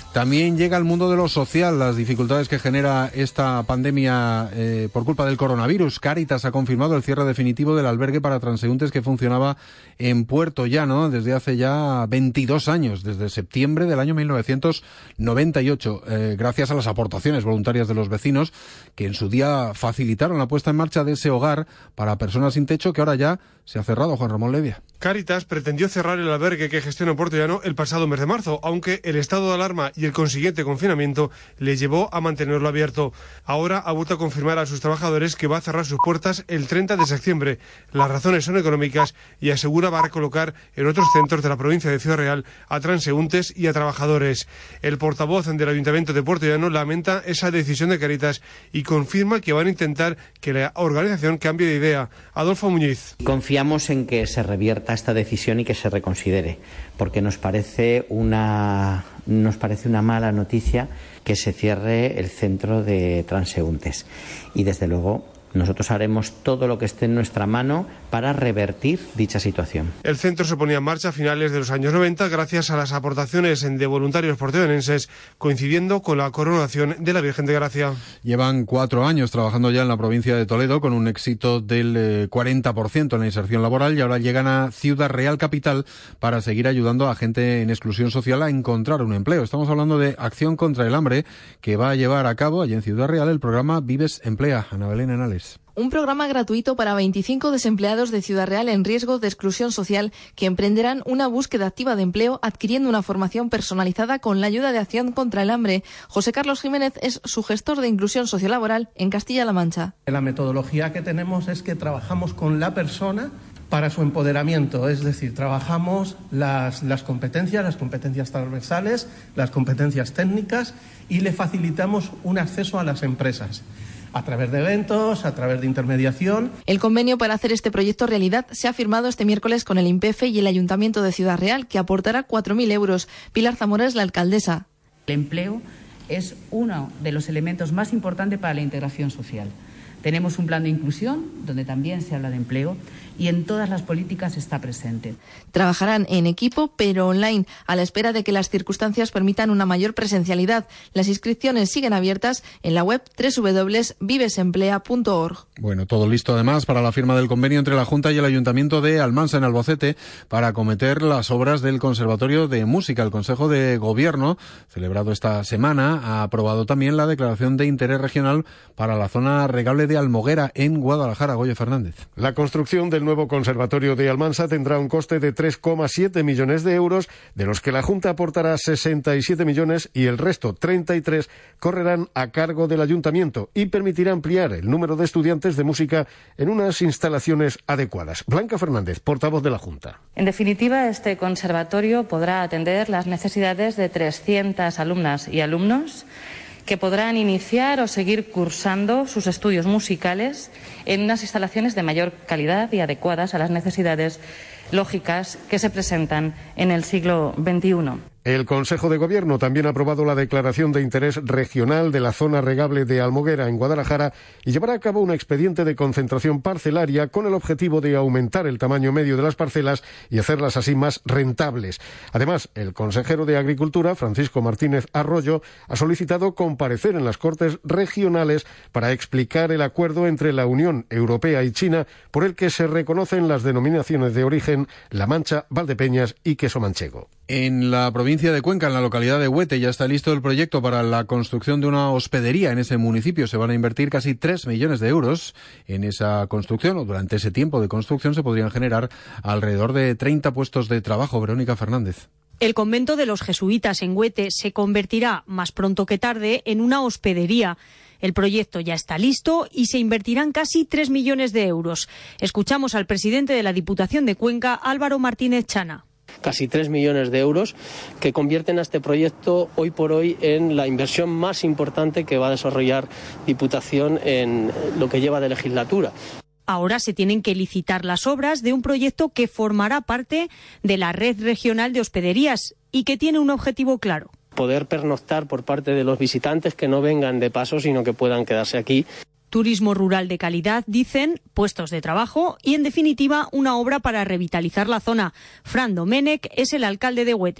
También llega al mundo de lo social las dificultades que genera esta pandemia eh, por culpa del coronavirus. Cáritas ha confirmado el cierre definitivo del albergue para transeúntes que funcionaba en Puerto Llano desde hace ya veintidós años, desde septiembre del año mil novecientos noventa y ocho, eh, gracias a las aportaciones voluntarias de los vecinos que en su día facilitaron la puesta en marcha de ese hogar para personas sin techo que ahora ya se ha cerrado. Juan Ramón Levia. Cáritas pretendió cerrar el albergue que gestiona Puerto Llano el pasado mes de marzo, aunque el estado de alarma y el consiguiente confinamiento le llevó a mantenerlo abierto. Ahora ha vuelto a confirmar a sus trabajadores que va a cerrar sus puertas el treinta de septiembre. Las razones son económicas y asegura va a recolocar en otros centros de la provincia de Ciudad Real a transeúntes y a trabajadores. El portavoz del Ayuntamiento de Puerto Llano lamenta esa decisión de Cáritas y confirma que van a intentar que la organización cambie de idea. Adolfo Muñiz. Confiamos en que se revierta esta decisión y que se reconsidere, porque nos parece una nos parece una mala noticia que se cierre el centro de transeúntes y desde luego nosotros haremos todo lo que esté en nuestra mano para revertir dicha situación. El centro se ponía en marcha a finales de los años noventa gracias a las aportaciones de voluntarios porteñenses, coincidiendo con la coronación de la Virgen de Gracia. Llevan cuatro años trabajando ya en la provincia de Toledo con un éxito del eh, cuarenta por ciento en la inserción laboral y ahora llegan a Ciudad Real Capital para seguir ayudando a gente en exclusión social a encontrar un empleo. Estamos hablando de Acción contra el Hambre, que va a llevar a cabo allí en Ciudad Real el programa Vives Emplea. Ana Belén Henales. Un programa gratuito para veinticinco desempleados de Ciudad Real en riesgo de exclusión social que emprenderán una búsqueda activa de empleo adquiriendo una formación personalizada con la ayuda de Acción contra el Hambre. José Carlos Jiménez es su gestor de inclusión sociolaboral en Castilla-La Mancha. La metodología que tenemos es que trabajamos con la persona para su empoderamiento, es decir, trabajamos las, las competencias, las competencias transversales, las competencias técnicas y le facilitamos un acceso a las empresas. A través de eventos, a través de intermediación. El convenio para hacer este proyecto realidad se ha firmado este miércoles con el INPEFE y el Ayuntamiento de Ciudad Real, que aportará cuatro mil euros. Pilar Zamora es la alcaldesa. El empleo es uno de los elementos más importantes para la integración social. Tenemos un plan de inclusión donde también se habla de empleo y en todas las políticas está presente. Trabajarán en equipo, pero online, a la espera de que las circunstancias permitan una mayor presencialidad. Las inscripciones siguen abiertas en la web doble u doble u doble u punto vivesemplea punto org. Bueno, todo listo además para la firma del convenio entre la Junta y el Ayuntamiento de Almansa, en Albacete, para acometer las obras del Conservatorio de Música. El Consejo de Gobierno, celebrado esta semana, ha aprobado también la declaración de interés regional para la zona regable de Almoguera, en Guadalajara. Goyo Fernández. La construcción del nuevo Conservatorio de Almansa tendrá un coste de tres coma siete millones de euros, de los que la Junta aportará sesenta y siete millones y el resto, treinta y tres, correrán a cargo del Ayuntamiento y permitirá ampliar el número de estudiantes de música en unas instalaciones adecuadas. Blanca Fernández, portavoz de la Junta. En definitiva, este conservatorio podrá atender las necesidades de trescientas alumnas y alumnos que podrán iniciar o seguir cursando sus estudios musicales en unas instalaciones de mayor calidad y adecuadas a las necesidades lógicas que se presentan en el siglo veintiuno. El Consejo de Gobierno también ha aprobado la declaración de interés regional de la zona regable de Almoguera, en Guadalajara, y llevará a cabo un expediente de concentración parcelaria con el objetivo de aumentar el tamaño medio de las parcelas y hacerlas así más rentables. Además, el consejero de Agricultura, Francisco Martínez Arroyo, ha solicitado comparecer en las Cortes regionales para explicar el acuerdo entre la Unión Europea y China por el que se reconocen las denominaciones de origen La Mancha, Valdepeñas y Queso Manchego. En la provincia de Cuenca, en la localidad de Huete, ya está listo el proyecto para la construcción de una hospedería en ese municipio. Se van a invertir casi tres millones de euros en esa construcción, o durante ese tiempo de construcción se podrían generar alrededor de treinta puestos de trabajo. Verónica Fernández. El convento de los jesuitas en Huete se convertirá, más pronto que tarde, en una hospedería. El proyecto ya está listo y se invertirán casi tres millones de euros. Escuchamos al presidente de la Diputación de Cuenca, Álvaro Martínez Chana. Casi tres millones de euros que convierten a este proyecto hoy por hoy en la inversión más importante que va a desarrollar Diputación en lo que lleva de legislatura. Ahora se tienen que licitar las obras de un proyecto que formará parte de la red regional de hospederías y que tiene un objetivo claro. Poder pernoctar por parte de los visitantes que no vengan de paso, sino que puedan quedarse aquí. Turismo rural de calidad, dicen, puestos de trabajo y, en definitiva, una obra para revitalizar la zona. Fran Domenech es el alcalde de Huete.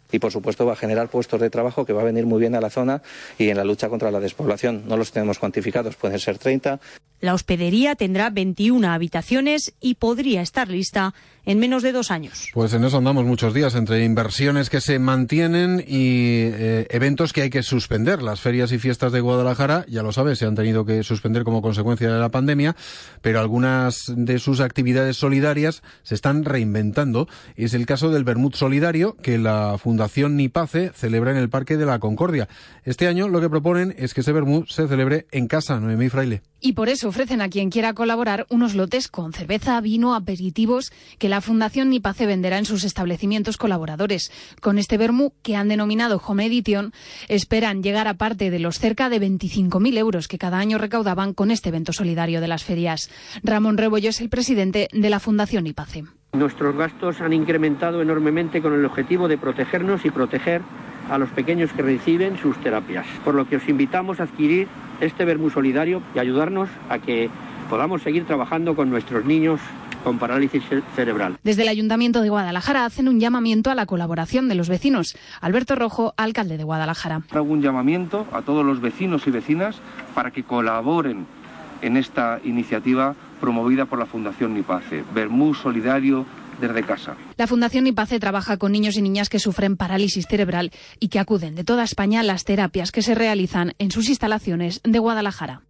Y por supuesto va a generar puestos de trabajo que va a venir muy bien a la zona y en la lucha contra la despoblación. No los tenemos cuantificados, pueden ser treinta. La hospedería tendrá veintiuna habitaciones y podría estar lista en menos de dos años. Pues en eso andamos muchos días, entre inversiones que se mantienen y eh, eventos que hay que suspender. Las ferias y fiestas de Guadalajara, ya lo sabes, se han tenido que suspender como consecuencia de la pandemia, pero algunas de sus actividades solidarias se están reinventando. Es el caso del Vermut Solidario, que la Fundación Nipace celebra en el Parque de la Concordia. Este año lo que proponen es que ese vermut se celebre en casa, Noemí Fraile. Y por eso ofrecen a quien quiera colaborar unos lotes con cerveza, vino, aperitivos que la Fundación Nipace venderá en sus establecimientos colaboradores. Con este vermú, que han denominado Home Edition, esperan llegar a parte de los cerca de veinticinco mil euros que cada año recaudaban con este evento solidario de las ferias. Ramón Rebollo es el presidente de la Fundación Nipace. Nuestros gastos han incrementado enormemente con el objetivo de protegernos y proteger a los pequeños que reciben sus terapias. Por lo que os invitamos a adquirir este vermú solidario y ayudarnos a que podamos seguir trabajando con nuestros niños con parálisis cerebral. Desde el Ayuntamiento de Guadalajara hacen un llamamiento a la colaboración de los vecinos. Alberto Rojo, alcalde de Guadalajara. Hago un llamamiento a todos los vecinos y vecinas para que colaboren en esta iniciativa promovida por la Fundación Nipace, Vermú Solidario desde casa. La Fundación Nipace trabaja con niños y niñas que sufren parálisis cerebral y que acuden de toda España a las terapias que se realizan en sus instalaciones de Guadalajara.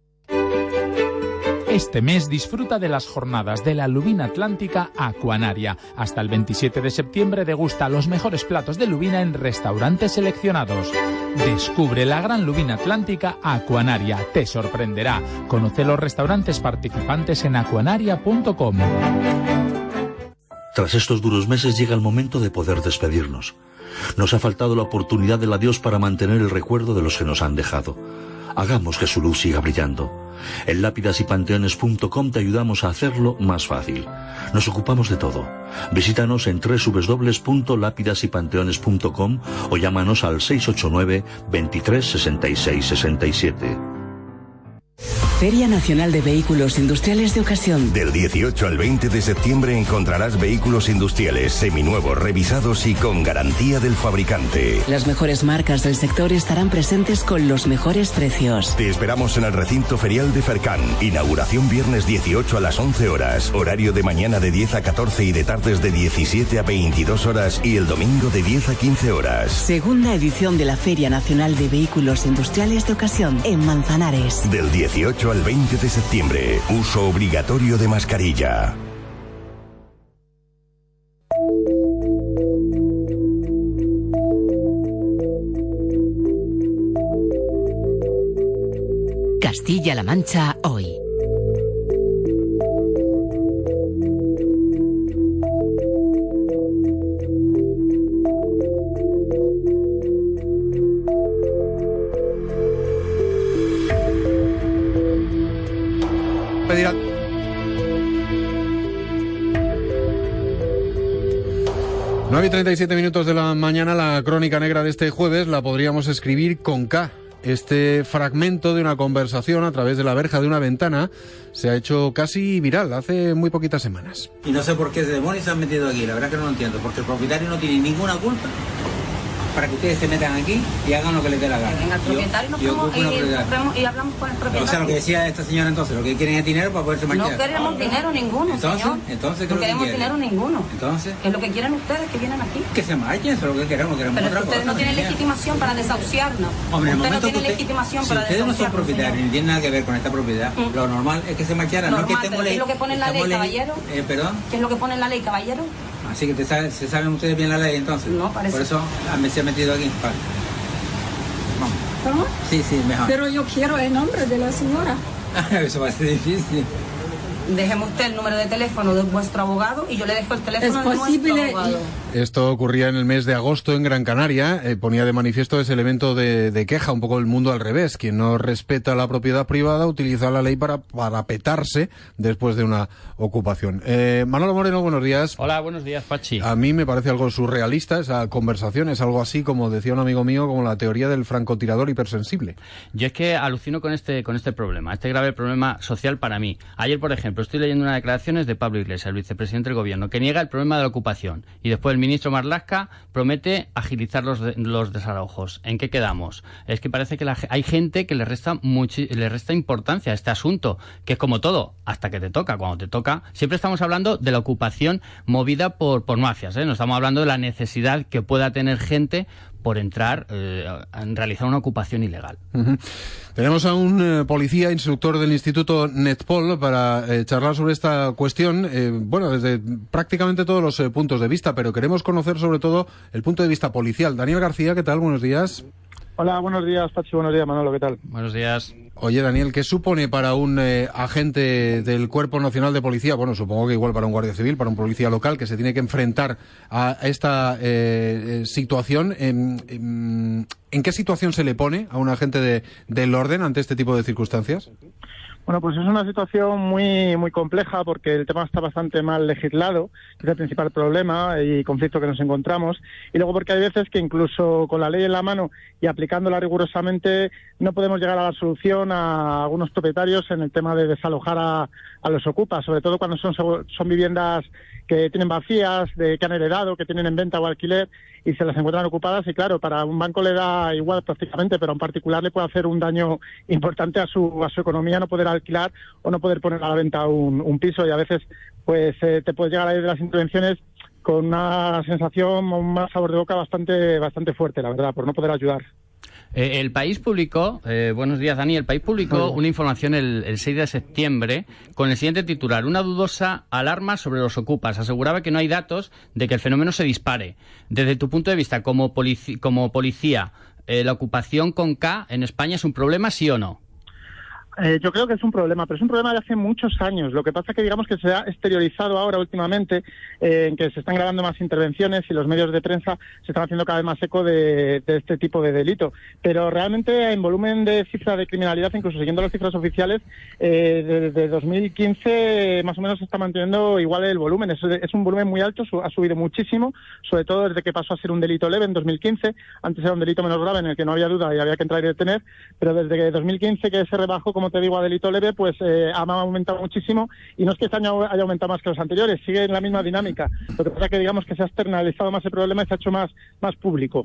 Este mes disfruta de las jornadas de la lubina atlántica Aquanaria. Hasta el veintisiete de septiembre degusta los mejores platos de lubina en restaurantes seleccionados. Descubre la gran lubina atlántica Aquanaria. Te sorprenderá. Conoce los restaurantes participantes en aquanaria punto com. Tras estos duros meses llega el momento de poder despedirnos. Nos ha faltado la oportunidad del adiós para mantener el recuerdo de los que nos han dejado. Hagamos que su luz siga brillando. En lápidas y panteones punto com te ayudamos a hacerlo más fácil. Nos ocupamos de todo. Visítanos en doble u doble u doble u punto lápidas y panteones punto com o llámanos al seis ocho nueve, veintitrés, sesenta y seis, sesenta y siete. Feria Nacional de Vehículos Industriales de Ocasión. Del dieciocho al veinte de septiembre encontrarás vehículos industriales seminuevos, revisados y con garantía del fabricante. Las mejores marcas del sector estarán presentes con los mejores precios. Te esperamos en el recinto ferial de Fercan. Inauguración viernes dieciocho a las once horas. Horario de mañana de diez a catorce y de tardes de diecisiete a veintidós horas y el domingo de diez a quince horas. Segunda edición de la Feria Nacional de Vehículos Industriales de Ocasión en Manzanares. Del dieciocho al veinte de septiembre. Uso obligatorio de mascarilla. Castilla-La Mancha hoy. Pedirá... nueve y treinta y siete minutos de la mañana, la crónica negra de este jueves la podríamos escribir con K. Este fragmento de una conversación a través de la verja de una ventana se ha hecho casi viral hace muy poquitas semanas. Y no sé por qué demonios se han metido aquí, la verdad que no lo entiendo, porque el propietario no tiene ninguna culpa para que ustedes se metan aquí y hagan lo que les dé la gana. En el propietario nos yo, yo y, y hablamos con el propietario. O sea, lo que decía esta señora entonces, lo que quieren es dinero para poderse marchar. No queremos dinero ninguno, entonces, señor. Entonces, ¿qué no es queremos que dinero ninguno. Entonces, ¿qué es lo que quieren ustedes que vienen aquí? Que se marchen, eso es lo que queremos, queremos Pero otra es que ustedes cosa, no tienen señor. legitimación para desahuciarnos. Hombre, en el ustedes momento no tienen que usted, legitimación si para ustedes no son desahuciarnos, propietarios señor. ni tienen nada que ver con esta propiedad, Mm. lo normal es que se marcharan. Normal, no es que pero ¿qué es lo que pone en la ley, estemos caballero? Eh, ¿Perdón? ¿Qué es lo que pone en la ley, caballero? Así que te sabe, se saben ustedes bien la ley entonces. No, parece. Por eso ah, me se ha metido aquí. Vale. Vamos. ¿Cómo? Sí, sí, mejor. Pero yo quiero el nombre de la señora. Eso va a ser difícil. Déjeme usted el número de teléfono de vuestro abogado y yo le dejo el teléfono ¿Es de posible? nuestro abogado. Esto ocurría en el mes de agosto en Gran Canaria. Eh, ponía de manifiesto ese elemento de, de queja, un poco el mundo al revés. Quien no respeta la propiedad privada utiliza la ley para parapetarse después de una ocupación. Eh, Manolo Moreno, buenos días. Hola, buenos días, Pachi. A mí me parece algo surrealista esa conversación. Es algo así, como decía un amigo mío, como la teoría del francotirador hipersensible. Yo es que alucino con este, con este problema, este grave problema social para mí. Ayer, por ejemplo, ejemplo, estoy leyendo unas declaraciones de Pablo Iglesias, el vicepresidente del Gobierno, que niega el problema de la ocupación. Y después el ministro Marlaska promete agilizar los, de, los desalojos. ¿En qué quedamos? Es que parece que la, hay gente que le resta, muchi, le resta importancia a este asunto, que es como todo, hasta que te toca. Cuando te toca, siempre estamos hablando de la ocupación movida por, por mafias, ¿eh? No estamos hablando de la necesidad que pueda tener gente por entrar eh, en realizar una ocupación ilegal. Uh-huh. Tenemos a un eh, policía, instructor del Instituto Netpol, para eh, charlar sobre esta cuestión, eh, bueno, desde prácticamente todos los eh, puntos de vista, pero queremos conocer sobre todo el punto de vista policial. Daniel García, ¿qué tal? Buenos días. Hola, buenos días, Pachi, buenos días, Manolo, ¿qué tal? Buenos días. Oye, Daniel, ¿qué supone para un eh, agente del Cuerpo Nacional de Policía? Bueno, supongo que igual para un guardia civil, para un policía local, que se tiene que enfrentar a esta eh, situación. ¿En, en, ¿En qué situación se le pone a un agente de, del orden ante este tipo de circunstancias? Bueno, pues es una situación muy muy compleja porque el tema está bastante mal legislado, que es el principal problema y conflicto que nos encontramos. Y luego porque hay veces que incluso con la ley en la mano y aplicándola rigurosamente no podemos llegar a la solución a algunos propietarios en el tema de desalojar a, a los ocupas, sobre todo cuando son, son viviendas que tienen vacías, de, que han heredado, que tienen en venta o alquiler y se las encuentran ocupadas. Y claro, para un banco le da igual prácticamente, pero a un particular le puede hacer un daño importante a su a su economía no poder alquilar o no poder poner a la venta un, un piso, y a veces pues eh, te puedes llegar a ir de las intervenciones con una sensación, un mal sabor de boca bastante bastante fuerte, la verdad, por no poder ayudar. Eh, el País publicó, eh, buenos días Dani, el País publicó una información el, el seis de septiembre con el siguiente titular: una dudosa alarma sobre los ocupas. Aseguraba que no hay datos de que el fenómeno se dispare. Desde tu punto de vista como, polici como policía, eh, ¿la ocupación con K en España es un problema, sí o no? Eh, yo creo que es un problema, pero es un problema de hace muchos años. Lo que pasa es que digamos que se ha exteriorizado ahora últimamente, eh, en que se están grabando más intervenciones y los medios de prensa se están haciendo cada vez más eco de, de este tipo de delito. Pero realmente en volumen de cifra de criminalidad, incluso siguiendo las cifras oficiales, eh, desde dos mil quince más o menos se está manteniendo igual el volumen. Es, es un volumen muy alto, ha subido muchísimo, sobre todo desde que pasó a ser un delito leve en dos mil quince. Antes era un delito menos grave en el que no había duda y había que entrar y detener, pero desde que dos mil quince que se rebajó, como te digo, a delito leve, pues eh, ha aumentado muchísimo, y no es que este año haya aumentado más que los anteriores, sigue en la misma dinámica. Lo que pasa es que digamos que se ha externalizado más el problema y se ha hecho más, más público.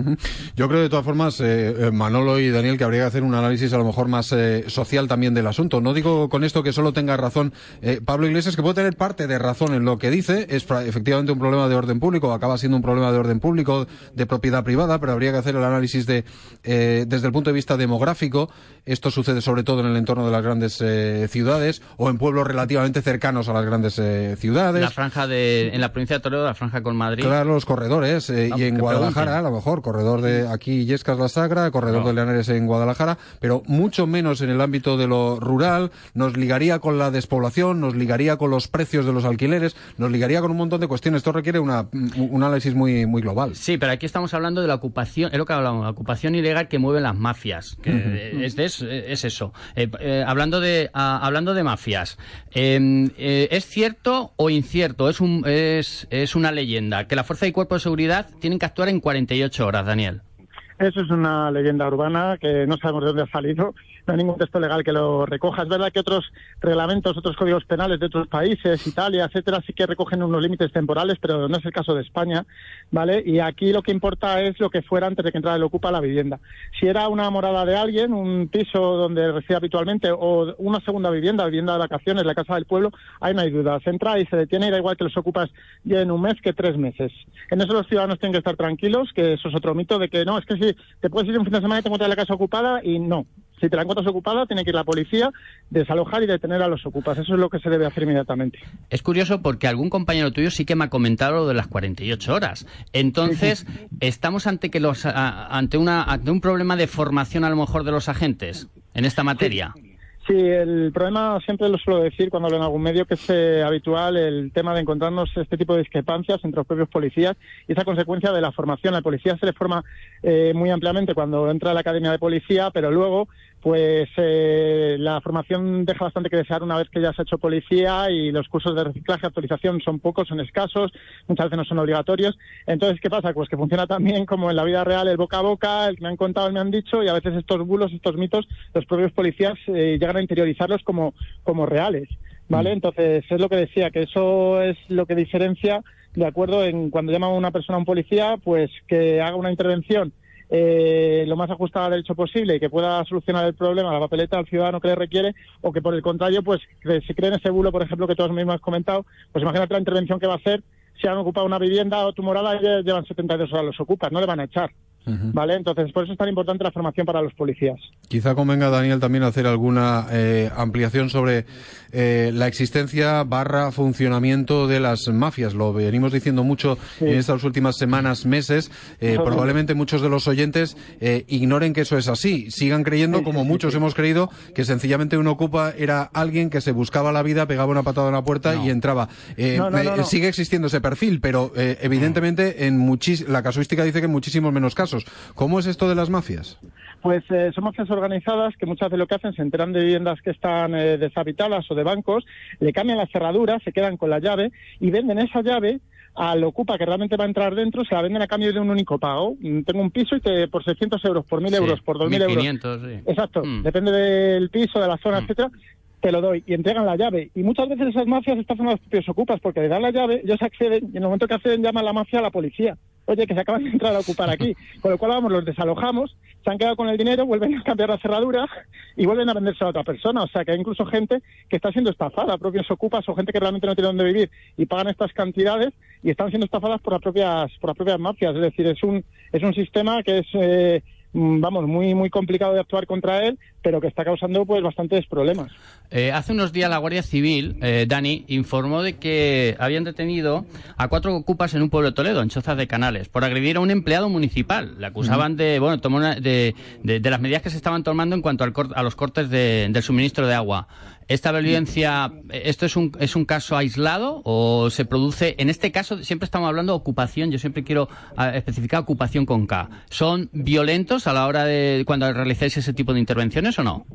Yo creo de todas formas, eh, Manolo y Daniel, que habría que hacer un análisis a lo mejor más eh, social también del asunto. No digo con esto que solo tenga razón eh, Pablo Iglesias, que puede tener parte de razón en lo que dice. Es efectivamente un problema de orden público, acaba siendo un problema de orden público, de propiedad privada, pero habría que hacer el análisis de eh, desde el punto de vista demográfico. Esto sucede sobre todo en el entorno de las grandes eh, ciudades o en pueblos relativamente cercanos a las grandes eh, ciudades. La franja de, en la provincia de Toledo, la franja con Madrid. Claro, los corredores, eh, no, y en Guadalajara, pregunten. A lo mejor, corredor de aquí Illescas La Sagra, corredor no. de Leones en Guadalajara, pero mucho menos en el ámbito de lo rural. Nos ligaría con la despoblación, nos ligaría con los precios de los alquileres, nos ligaría con un montón de cuestiones. Esto requiere una, un análisis muy, muy global. Sí, pero aquí estamos hablando de la ocupación, es lo que hablamos, la ocupación ilegal que mueven las mafias, que uh-huh. es, es, es eso. Eh, eh, hablando de a, hablando de mafias, eh, eh, ¿es cierto o incierto, es, un, es, es una leyenda, que la Fuerza y Cuerpo de Seguridad tienen que actuar en cuarenta y ocho horas, Daniel? Eso es una leyenda urbana que no sabemos de dónde ha salido. No hay ningún texto legal que lo recoja. Es verdad que otros reglamentos, otros códigos penales de otros países, Italia, etcétera, sí que recogen unos límites temporales, pero no es el caso de España, ¿vale? Y aquí lo que importa es lo que fuera antes de que entrara el ocupa a la vivienda. Si era una morada de alguien, un piso donde reside habitualmente, o una segunda vivienda, vivienda de vacaciones, la casa del pueblo, ahí no hay duda. Se entra y se detiene y da igual que los ocupas lleven un mes que tres meses. En eso los ciudadanos tienen que estar tranquilos, que eso es otro mito de que no, es que si te puedes ir un fin de semana y te encuentras la casa ocupada, y no. Si te la encuentras ocupada, tiene que ir la policía, desalojar y detener a los ocupas. Eso es lo que se debe hacer inmediatamente. Es curioso porque algún compañero tuyo sí que me ha comentado lo de las cuarenta y ocho horas. Entonces, sí, sí. ¿estamos ante que los a, ante una ante un problema de formación a lo mejor de los agentes en esta materia? Sí. Sí, el problema siempre lo suelo decir cuando hablo en algún medio, que es eh, habitual el tema de encontrarnos este tipo de discrepancias entre los propios policías y esa consecuencia de la formación. La policía se le forma eh, muy ampliamente cuando entra a la academia de policía, pero luego pues eh, la formación deja bastante que desear una vez que ya se ha hecho policía, y los cursos de reciclaje, actualización son pocos, son escasos, muchas veces no son obligatorios. Entonces, ¿qué pasa? Pues que funciona también como en la vida real, el boca a boca, el que me han contado, el me han dicho, y a veces estos bulos, estos mitos, los propios policías eh, llegan a interiorizarlos como, como reales. ¿vale? Entonces, es lo que decía, que eso es lo que diferencia, de acuerdo, en cuando llama a una persona a un policía, pues que haga una intervención eh, lo más ajustada al derecho posible y que pueda solucionar el problema, la papeleta al ciudadano que le requiere, o que por el contrario, pues que se cree en ese bulo, por ejemplo, que tú mismo has comentado, pues imagínate la intervención que va a hacer si han ocupado una vivienda o tu morada y ya llevan setenta y dos horas los ocupas, no le van a echar. Uh-huh. ¿Vale? Entonces, por eso es tan importante la formación para los policías. Quizá convenga, Daniel, también hacer alguna eh, ampliación sobre eh, la existencia barra funcionamiento de las mafias. Lo venimos diciendo mucho sí. en estas últimas semanas, meses. Eh, probablemente muchos de los oyentes eh, ignoren que eso es así. Sigan creyendo, sí, como sí, muchos sí. hemos creído, que sencillamente un ocupa era alguien que se buscaba la vida, pegaba una patada en la puerta no. y entraba. Eh, no, no, no, no. Sigue existiendo ese perfil, pero eh, evidentemente en muchis la casuística dice que en muchísimos menos casos. ¿Cómo es esto de las mafias? Pues eh, son mafias organizadas que muchas veces lo que hacen se enteran de viviendas que están eh, deshabitadas o de bancos, le cambian la cerradura, se quedan con la llave y venden esa llave al ocupa que realmente va a entrar dentro, se la venden a cambio de un único pago. Tengo un piso y te por seiscientos euros, por mil sí, euros, por dos mil euros. mil quinientos, sí. Exacto, mm. depende del piso, de la zona, mm. etcétera. Te lo doy y entregan la llave. Y muchas veces esas mafias estafan a los propios ocupas porque le dan la llave, ellos acceden y en el momento que acceden llama a la mafia a la policía. Oye, que se acaban de entrar a ocupar aquí. Con lo cual, vamos, los desalojamos, se han quedado con el dinero, vuelven a cambiar la cerradura y vuelven a venderse a otra persona. O sea, que hay incluso gente que está siendo estafada, propios ocupas o gente que realmente no tiene dónde vivir y pagan estas cantidades y están siendo estafadas por las propias por las propias mafias. Es decir, es un es un sistema que es... Eh, vamos, muy muy complicado de actuar contra él, pero que está causando pues bastantes problemas. Eh, hace unos días la Guardia Civil, eh, Dani, informó de que habían detenido a cuatro ocupas en un pueblo de Toledo, en Chozas de Canales, por agredir a un empleado municipal. Le acusaban uh-huh. de, bueno, tomó una, de, de, de las medidas que se estaban tomando en cuanto al cort, a los cortes de, del suministro de agua. ¿Esta violencia, esto es un, es un caso aislado o se produce, en este caso siempre estamos hablando de ocupación, yo siempre quiero especificar ocupación con K. ¿Son violentos a la hora de cuando realizáis ese tipo de intervenciones o no?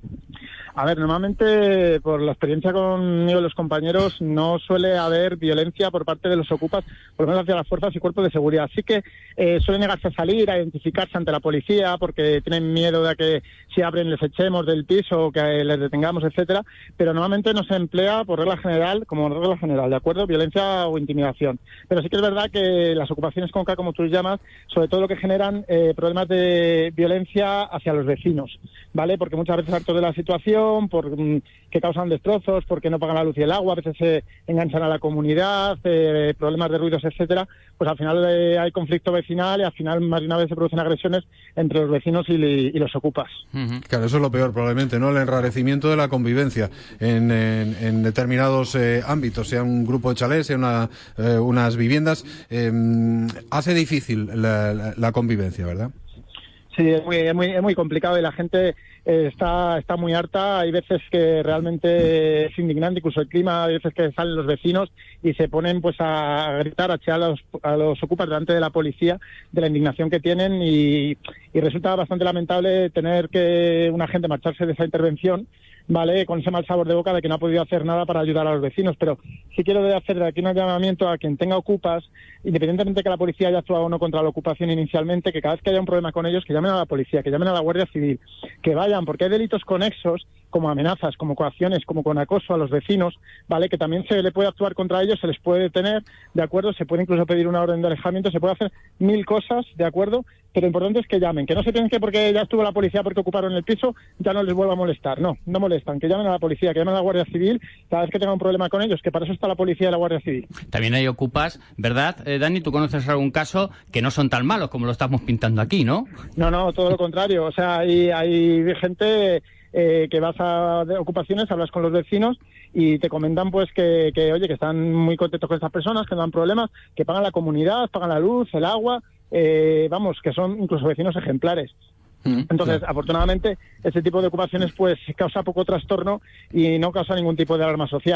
A ver, normalmente, por la experiencia conmigo y los compañeros, no suele haber violencia por parte de los ocupas, por lo menos hacia las fuerzas y cuerpos de seguridad. Así que eh, suelen negarse a salir, a identificarse ante la policía, porque tienen miedo de que si abren les echemos del piso o que les detengamos, etcétera. Pero normalmente no se emplea, por regla general, como regla general, ¿de acuerdo? Violencia o intimidación. Pero sí que es verdad que las ocupaciones con K, como tú llamas, sobre todo lo que generan eh, problemas de violencia hacia los vecinos, ¿vale? Porque muchas veces hartos de la situación, por mm, que causan destrozos, porque no pagan la luz y el agua, a veces se enganchan a la comunidad, eh, problemas de ruidos, etcétera, pues al final eh, hay conflicto vecinal y al final más de una vez se producen agresiones entre los vecinos y, y los ocupas. Uh-huh. Claro, eso es lo peor probablemente, ¿no? El enrarecimiento de la convivencia en, en, en determinados eh, ámbitos, sea un grupo de chalés, sea una, eh, unas viviendas, eh, hace difícil la, la, la convivencia, ¿verdad? Sí, es muy, es muy, es muy complicado y la gente eh, está, está muy harta. Hay veces que realmente es indignante, incluso el clima, hay veces que salen los vecinos y se ponen pues a gritar, a echar a los, a los ocupas delante de la policía de la indignación que tienen y, y resulta bastante lamentable tener que una gente marcharse de esa intervención, ¿vale? Con ese mal sabor de boca de que no ha podido hacer nada para ayudar a los vecinos. Pero sí quiero hacer de aquí un llamamiento a quien tenga ocupas, independientemente de que la policía haya actuado o no contra la ocupación inicialmente, que cada vez que haya un problema con ellos, que llamen a la policía, que llamen a la Guardia Civil, que vayan, porque hay delitos conexos, como amenazas, como coacciones, como con acoso a los vecinos, ¿vale? Que también se le puede actuar contra ellos, se les puede detener, ¿de acuerdo? Se puede incluso pedir una orden de alejamiento, se puede hacer mil cosas, ¿de acuerdo? Pero lo importante es que llamen, que no se piensen que porque ya estuvo la policía porque ocuparon el piso, ya no les vuelva a molestar. No, no molestan, que llamen a la policía, que llamen a la Guardia Civil cada vez que tengan un problema con ellos, que para eso está la policía y la Guardia Civil. También hay ocupas, ¿verdad, eh, Dani? ¿Tú conoces algún caso que no son tan malos como lo estamos pintando aquí, no? No, no, todo lo contrario. O sea, hay, hay gente... Eh, que vas a de ocupaciones, hablas con los vecinos y te comentan pues que, que oye, que están muy contentos con estas personas, que no dan problemas, que pagan la comunidad, pagan la luz, el agua, eh, vamos, que son incluso vecinos ejemplares. Entonces, claro, afortunadamente, ese tipo de ocupaciones pues causa poco trastorno y no causa ningún tipo de alarma social.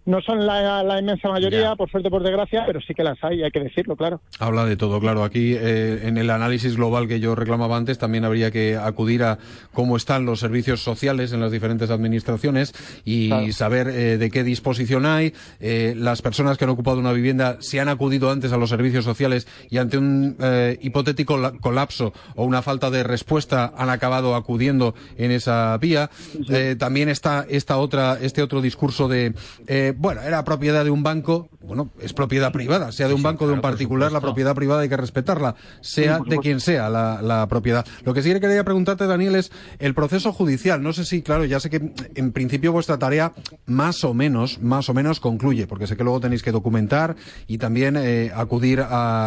No son la, la inmensa mayoría, ya. por suerte, por desgracia, pero sí que las hay, hay que decirlo, claro. Habla de todo, claro. Aquí, eh, en el análisis global que yo reclamaba antes, también habría que acudir a cómo están los servicios sociales en las diferentes administraciones y claro. saber eh, de qué disposición hay. Eh, las personas que han ocupado una vivienda, si han acudido antes a los servicios sociales y ante un eh, hipotético colapso o una falta de respuesta han acabado acudiendo en esa vía. Sí. Eh, también está esta otra, este otro discurso de... Eh, Bueno, era propiedad de un banco, bueno, es propiedad privada, sea de un banco o de un particular, la propiedad privada hay que respetarla, sea de quien sea la, la propiedad. Lo que sí que quería preguntarte, Daniel, es el proceso judicial. No sé si, claro, ya sé que en principio vuestra tarea más o menos, más o menos concluye, porque sé que luego tenéis que documentar y también eh, acudir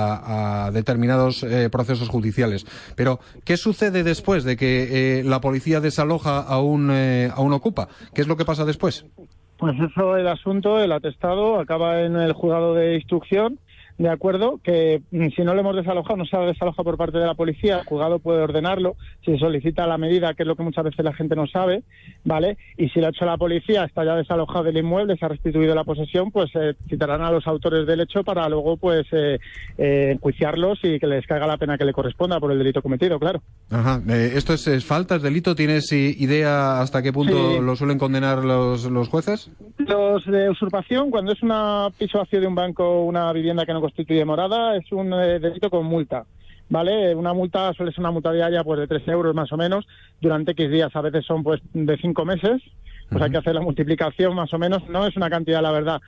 a, a determinados eh, procesos judiciales. Pero, ¿qué sucede después de que eh, la policía desaloja a un, eh, a un ocupa? ¿Qué es lo que pasa después? Pues eso, el asunto, el atestado, acaba en el juzgado de instrucción, de acuerdo, que si no lo hemos desalojado, no se ha desalojado por parte de la policía, el juzgado puede ordenarlo, si se solicita la medida, que es lo que muchas veces la gente no sabe, ¿vale? Y si lo ha hecho la policía, está ya desalojado del inmueble, se ha restituido la posesión, pues eh, citarán a los autores del hecho para luego, pues, eh, eh, enjuiciarlos y que les caiga la pena que le corresponda por el delito cometido, claro. Ajá. Eh, ¿Esto es, es falta, es delito? ¿Tienes idea hasta qué punto sí. lo suelen condenar los, los jueces? Los de usurpación, cuando es una piso vacío de un banco, una vivienda que no constituye morada, es un eh, delito con multa, ¿vale? Una multa suele ser una multa diaria pues de tres euros más o menos durante X días, a veces son pues de cinco meses, pues uh-huh. hay que hacer la multiplicación más o menos, no es una cantidad, la verdad,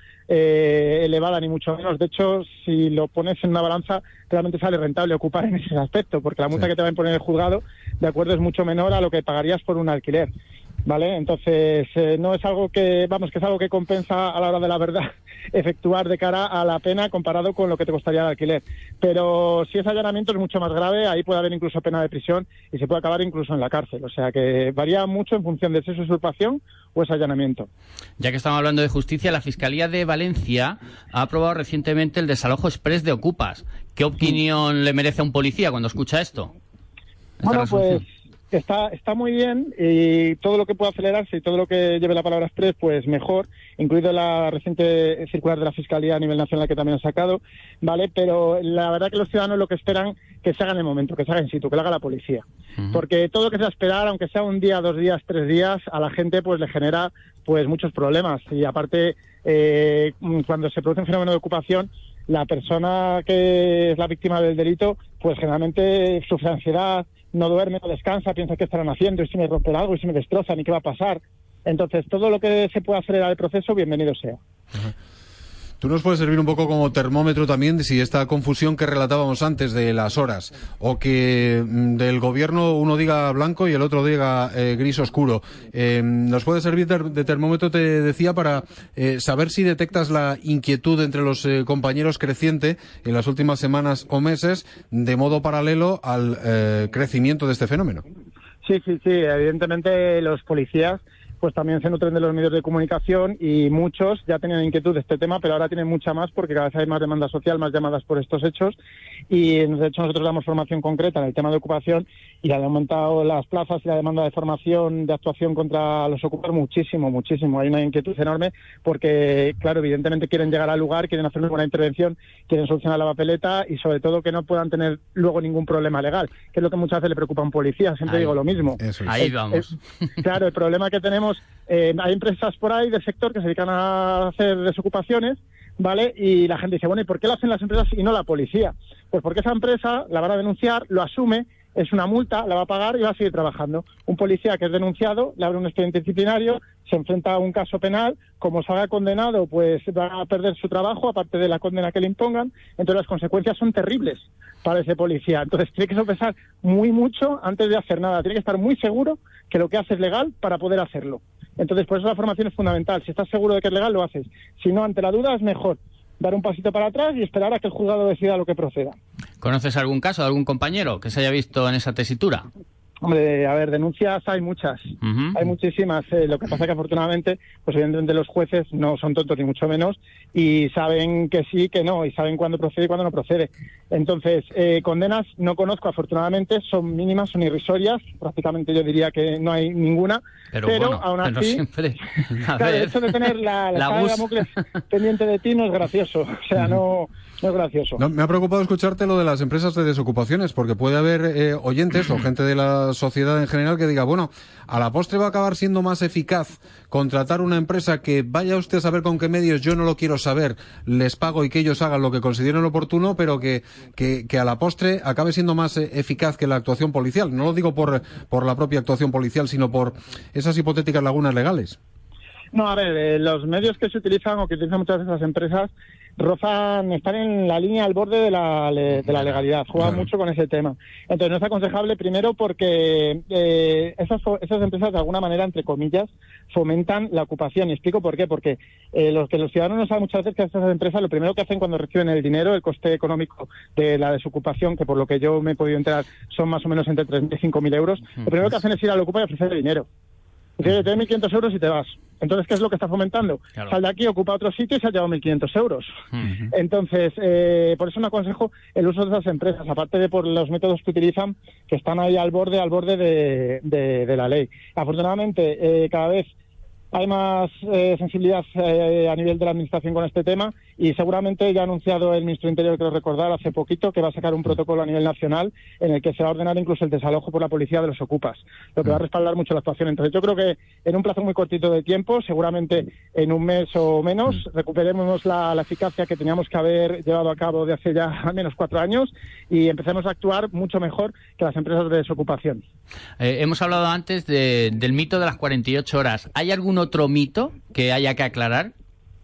eh, elevada ni mucho menos. De hecho, si lo pones en una balanza, realmente sale rentable ocupar en ese aspecto, porque la multa sí. que te va a imponer el juzgado, de acuerdo, es mucho menor a lo que pagarías por un alquiler. ¿Vale? Entonces, eh, no es algo que, vamos, que es algo que compensa a la hora de la verdad efectuar de cara a la pena comparado con lo que te costaría el alquiler. Pero si es allanamiento es mucho más grave, ahí puede haber incluso pena de prisión y se puede acabar incluso en la cárcel. O sea que varía mucho en función de si es usurpación o es allanamiento. Ya que estamos hablando de justicia, la Fiscalía de Valencia ha aprobado recientemente el desalojo exprés de ocupas. ¿Qué opinión sí. le merece a un policía cuando escucha esto? Bueno, pues... Está, está muy bien y todo lo que pueda acelerarse y todo lo que lleve la palabra express, pues mejor, incluido la reciente circular de la Fiscalía a nivel nacional que también ha sacado, ¿vale? Pero la verdad que los ciudadanos lo que esperan que se haga en el momento, que se haga in situ, que lo haga la policía. Uh-huh. Porque todo lo que sea esperar, aunque sea un día, dos días, tres días, a la gente pues le genera pues muchos problemas. Y aparte, eh, cuando se produce un fenómeno de ocupación, la persona que es la víctima del delito, pues generalmente sufre ansiedad, no duerme, no descansa, piensa qué estarán haciendo, y si me rompen algo, y si me destrozan, y qué va a pasar. Entonces, todo lo que se pueda acelerar el proceso, bienvenido sea. Uh-huh. Tú nos puedes servir un poco como termómetro también de si esta confusión que relatábamos antes de las horas, o que del gobierno uno diga blanco y el otro diga eh, gris oscuro, eh, nos puede servir de, de termómetro, te decía, para eh, saber si detectas la inquietud entre los eh, compañeros creciente en las últimas semanas o meses, de modo paralelo al eh, crecimiento de este fenómeno. Sí, sí, sí, evidentemente los policías pues también se nutren de los medios de comunicación y muchos ya tenían inquietud de este tema, pero ahora tienen mucha más porque cada vez hay más demanda social, más llamadas por estos hechos y de hecho nosotros damos formación concreta en el tema de ocupación y han aumentado las plazas y la demanda de formación, de actuación contra los ocupas muchísimo, muchísimo. Hay una inquietud enorme porque, claro, evidentemente quieren llegar al lugar, quieren hacer una buena intervención, quieren solucionar la papeleta y sobre todo que no puedan tener luego ningún problema legal, que es lo que muchas veces le preocupa a un policía, siempre ahí, digo lo mismo. Eso es. Ahí es, vamos. Es, claro, el problema que tenemos Eh, hay empresas por ahí del sector que se dedican a hacer desocupaciones, ¿vale? Y la gente dice, bueno, ¿y por qué lo hacen las empresas y no la policía? Pues porque esa empresa la van a denunciar, lo asume, es una multa, la va a pagar y va a seguir trabajando. Un policía que es denunciado, le abre un expediente disciplinario, se enfrenta a un caso penal, como salga condenado, pues va a perder su trabajo, aparte de la condena que le impongan, entonces las consecuencias son terribles para ese policía. Entonces tiene que sopesar muy mucho antes de hacer nada, tiene que estar muy seguro que lo que hace es legal para poder hacerlo. Entonces, por eso la formación es fundamental. Si estás seguro de que es legal, lo haces. Si no, ante la duda, es mejor dar un pasito para atrás y esperar a que el juzgado decida lo que proceda. ¿Conoces algún caso de algún compañero que se haya visto en esa tesitura? Hombre, a ver, denuncias hay muchas, uh-huh. hay muchísimas. Eh, lo que pasa que afortunadamente, pues evidentemente los jueces no son tontos ni mucho menos y saben que sí, que no, y saben cuándo procede y cuándo no procede. Entonces, eh, condenas no conozco, afortunadamente, son mínimas, son irrisorias, prácticamente yo diría que no hay ninguna, pero, pero bueno, aún así, siempre... claro, el hecho de tener la, la, la espada de Damocles pendiente de ti no es gracioso, o sea, no... No es gracioso. No, me ha preocupado escucharte lo de las empresas de desocupaciones, porque puede haber eh, oyentes o gente de la sociedad en general que diga, bueno, a la postre va a acabar siendo más eficaz contratar una empresa que vaya usted a saber con qué medios, yo no lo quiero saber, les pago y que ellos hagan lo que consideren oportuno, pero que, que, que a la postre acabe siendo más eh, eficaz que la actuación policial. No lo digo por, por la propia actuación policial, sino por esas hipotéticas lagunas legales. No, a ver, eh, los medios que se utilizan o que utilizan muchas de esas empresas rozan, están en la línea al borde de la, de la legalidad, juegan mucho con ese tema. Entonces no es aconsejable, primero porque eh, esas, esas empresas de alguna manera, entre comillas, fomentan la ocupación. Y explico por qué, porque eh, los que los ciudadanos no saben muchas veces que esas empresas lo primero que hacen cuando reciben el dinero, el coste económico de la desocupación, que por lo que yo me he podido enterar son más o menos entre tres mil y cinco mil euros, lo primero que hacen es ir al Ocupa y ofrecer dinero. Dice, te doy mil quinientos euros y te vas. Entonces, ¿qué es lo que está fomentando? Claro. Sal de aquí, ocupa otro sitio y se ha llevado mil quinientos euros. Uh-huh. Entonces, eh, por eso no aconsejo el uso de esas empresas, aparte de por los métodos que utilizan, que están ahí al borde, al borde de, de, de la ley. Afortunadamente, eh, cada vez hay más eh, sensibilidad eh, a nivel de la Administración con este tema y seguramente ya ha anunciado el Ministro de Interior, creo recordar, hace poquito, que va a sacar un protocolo a nivel nacional en el que se va a ordenar incluso el desalojo por la policía de los ocupas, lo que va a respaldar mucho la actuación. Entonces yo creo que en un plazo muy cortito de tiempo, seguramente en un mes o menos, recuperemos la, la eficacia que teníamos que haber llevado a cabo de hace ya al menos cuatro años y empecemos a actuar mucho mejor que las empresas de desocupación. Eh, hemos hablado antes de, del mito de las cuarenta y ocho horas. ¿Hay algún otro mito que haya que aclarar?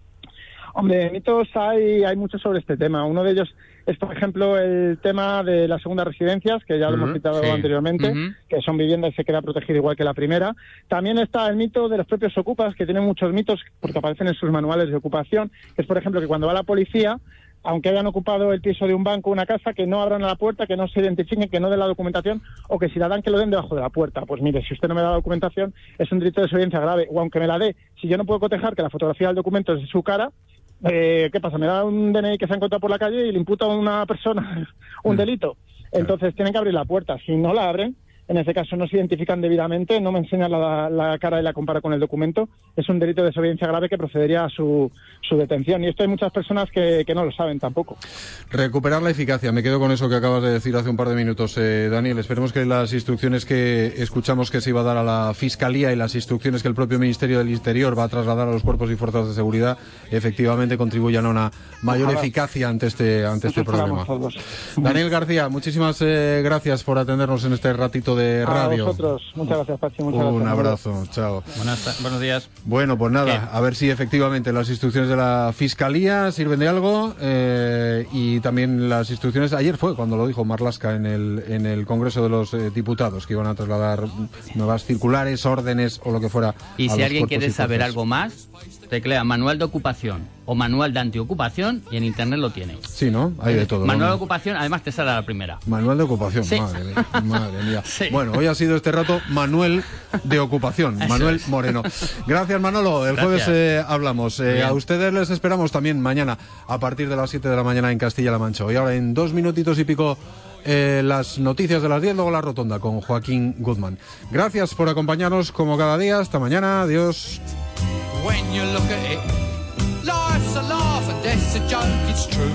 Hombre, mitos hay, hay muchos sobre este tema. Uno de ellos es, por ejemplo, el tema de las segundas residencias, que ya lo uh-huh, hemos citado sí. anteriormente, uh-huh. que son viviendas y se queda protegida igual que la primera. También está el mito de los propios ocupas, que tienen muchos mitos porque aparecen en sus manuales de ocupación, que es, por ejemplo, que cuando va la policía, aunque hayan ocupado el piso de un banco o una casa, que no abran a la puerta, que no se identifiquen, que no den la documentación, o que si la dan, que lo den debajo de la puerta. Pues mire, si usted no me da la documentación, es un delito de desobediencia grave. O aunque me la dé, si yo no puedo cotejar que la fotografía del documento es de su cara, eh, ¿qué pasa? Me da un D N I que se ha encontrado por la calle y le imputa a una persona un delito. Entonces tienen que abrir la puerta. Si no la abren, en ese caso no se identifican debidamente, no me enseñan la, la cara y la compara con el documento, es un delito de desobediencia grave que procedería a su, su detención. Y esto hay muchas personas que, que no lo saben tampoco. Recuperar la eficacia, me quedo con eso que acabas de decir hace un par de minutos, eh, Daniel. Esperemos que las instrucciones que escuchamos que se iba a dar a la Fiscalía y las instrucciones que el propio Ministerio del Interior va a trasladar a los cuerpos y fuerzas de seguridad efectivamente contribuyan a una mayor Ojalá. eficacia ante este, ante este problema. Daniel García, muchísimas eh, gracias por atendernos en este ratito de radio. A vosotros. Muchas gracias, Pachi. Muchas Un gracias. abrazo. Chao. Buenas, buenos días. Bueno, pues nada, ¿Qué? a ver si efectivamente las instrucciones de la Fiscalía sirven de algo eh, y también las instrucciones... Ayer fue cuando lo dijo Marlaska en el, en el Congreso de los eh, Diputados, que iban a trasladar nuevas circulares, órdenes o lo que fuera. Y si alguien quiere saber algo más, teclea manual de ocupación o manual de antiocupación y en internet lo tiene. Sí, ¿no? Hay de todo. Manual ¿no? de ocupación, además te sale a la primera. Manual de ocupación, sí. madre mía. Madre mía. Sí. Bueno, hoy ha sido este rato Manuel de ocupación, Eso Manuel es. Moreno. Gracias, Manolo. El Gracias. jueves eh, hablamos. Eh, a ustedes les esperamos también mañana a partir de las siete de la mañana en Castilla-La Mancha. Y ahora en dos minutitos y pico eh, las noticias de las diez, luego la rotonda con Joaquín Guzmán. Gracias por acompañarnos como cada día. Hasta mañana. Adiós. When you look at it, life's a laugh and death's a joke, it's true.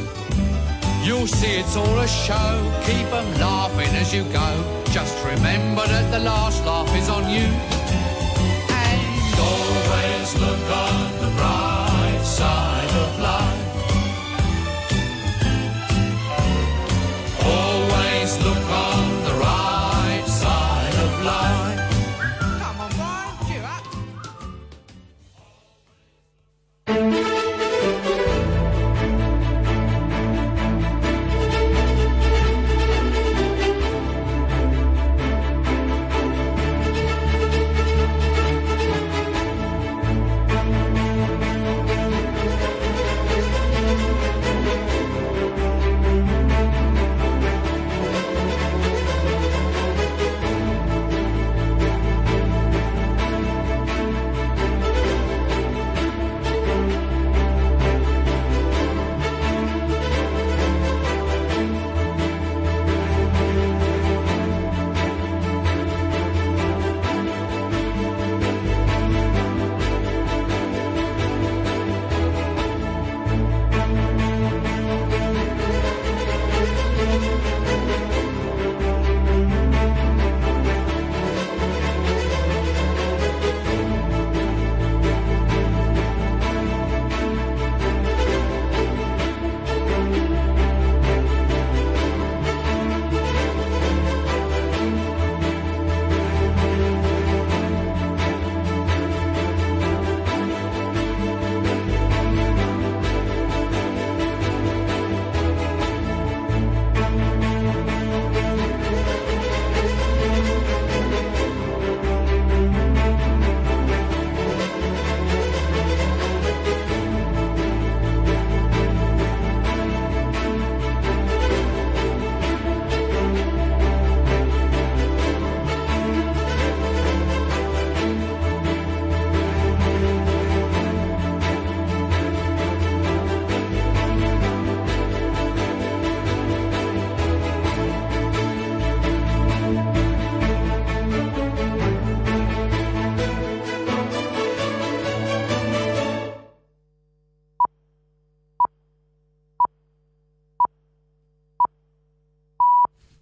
You'll see it's all a show, keep 'em laughing as you go. Just remember that the last laugh is on you. And always look on the bright side of life. Always look on the right side of life. Come on, boy, cheer up.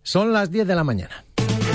Son las diez de la mañana.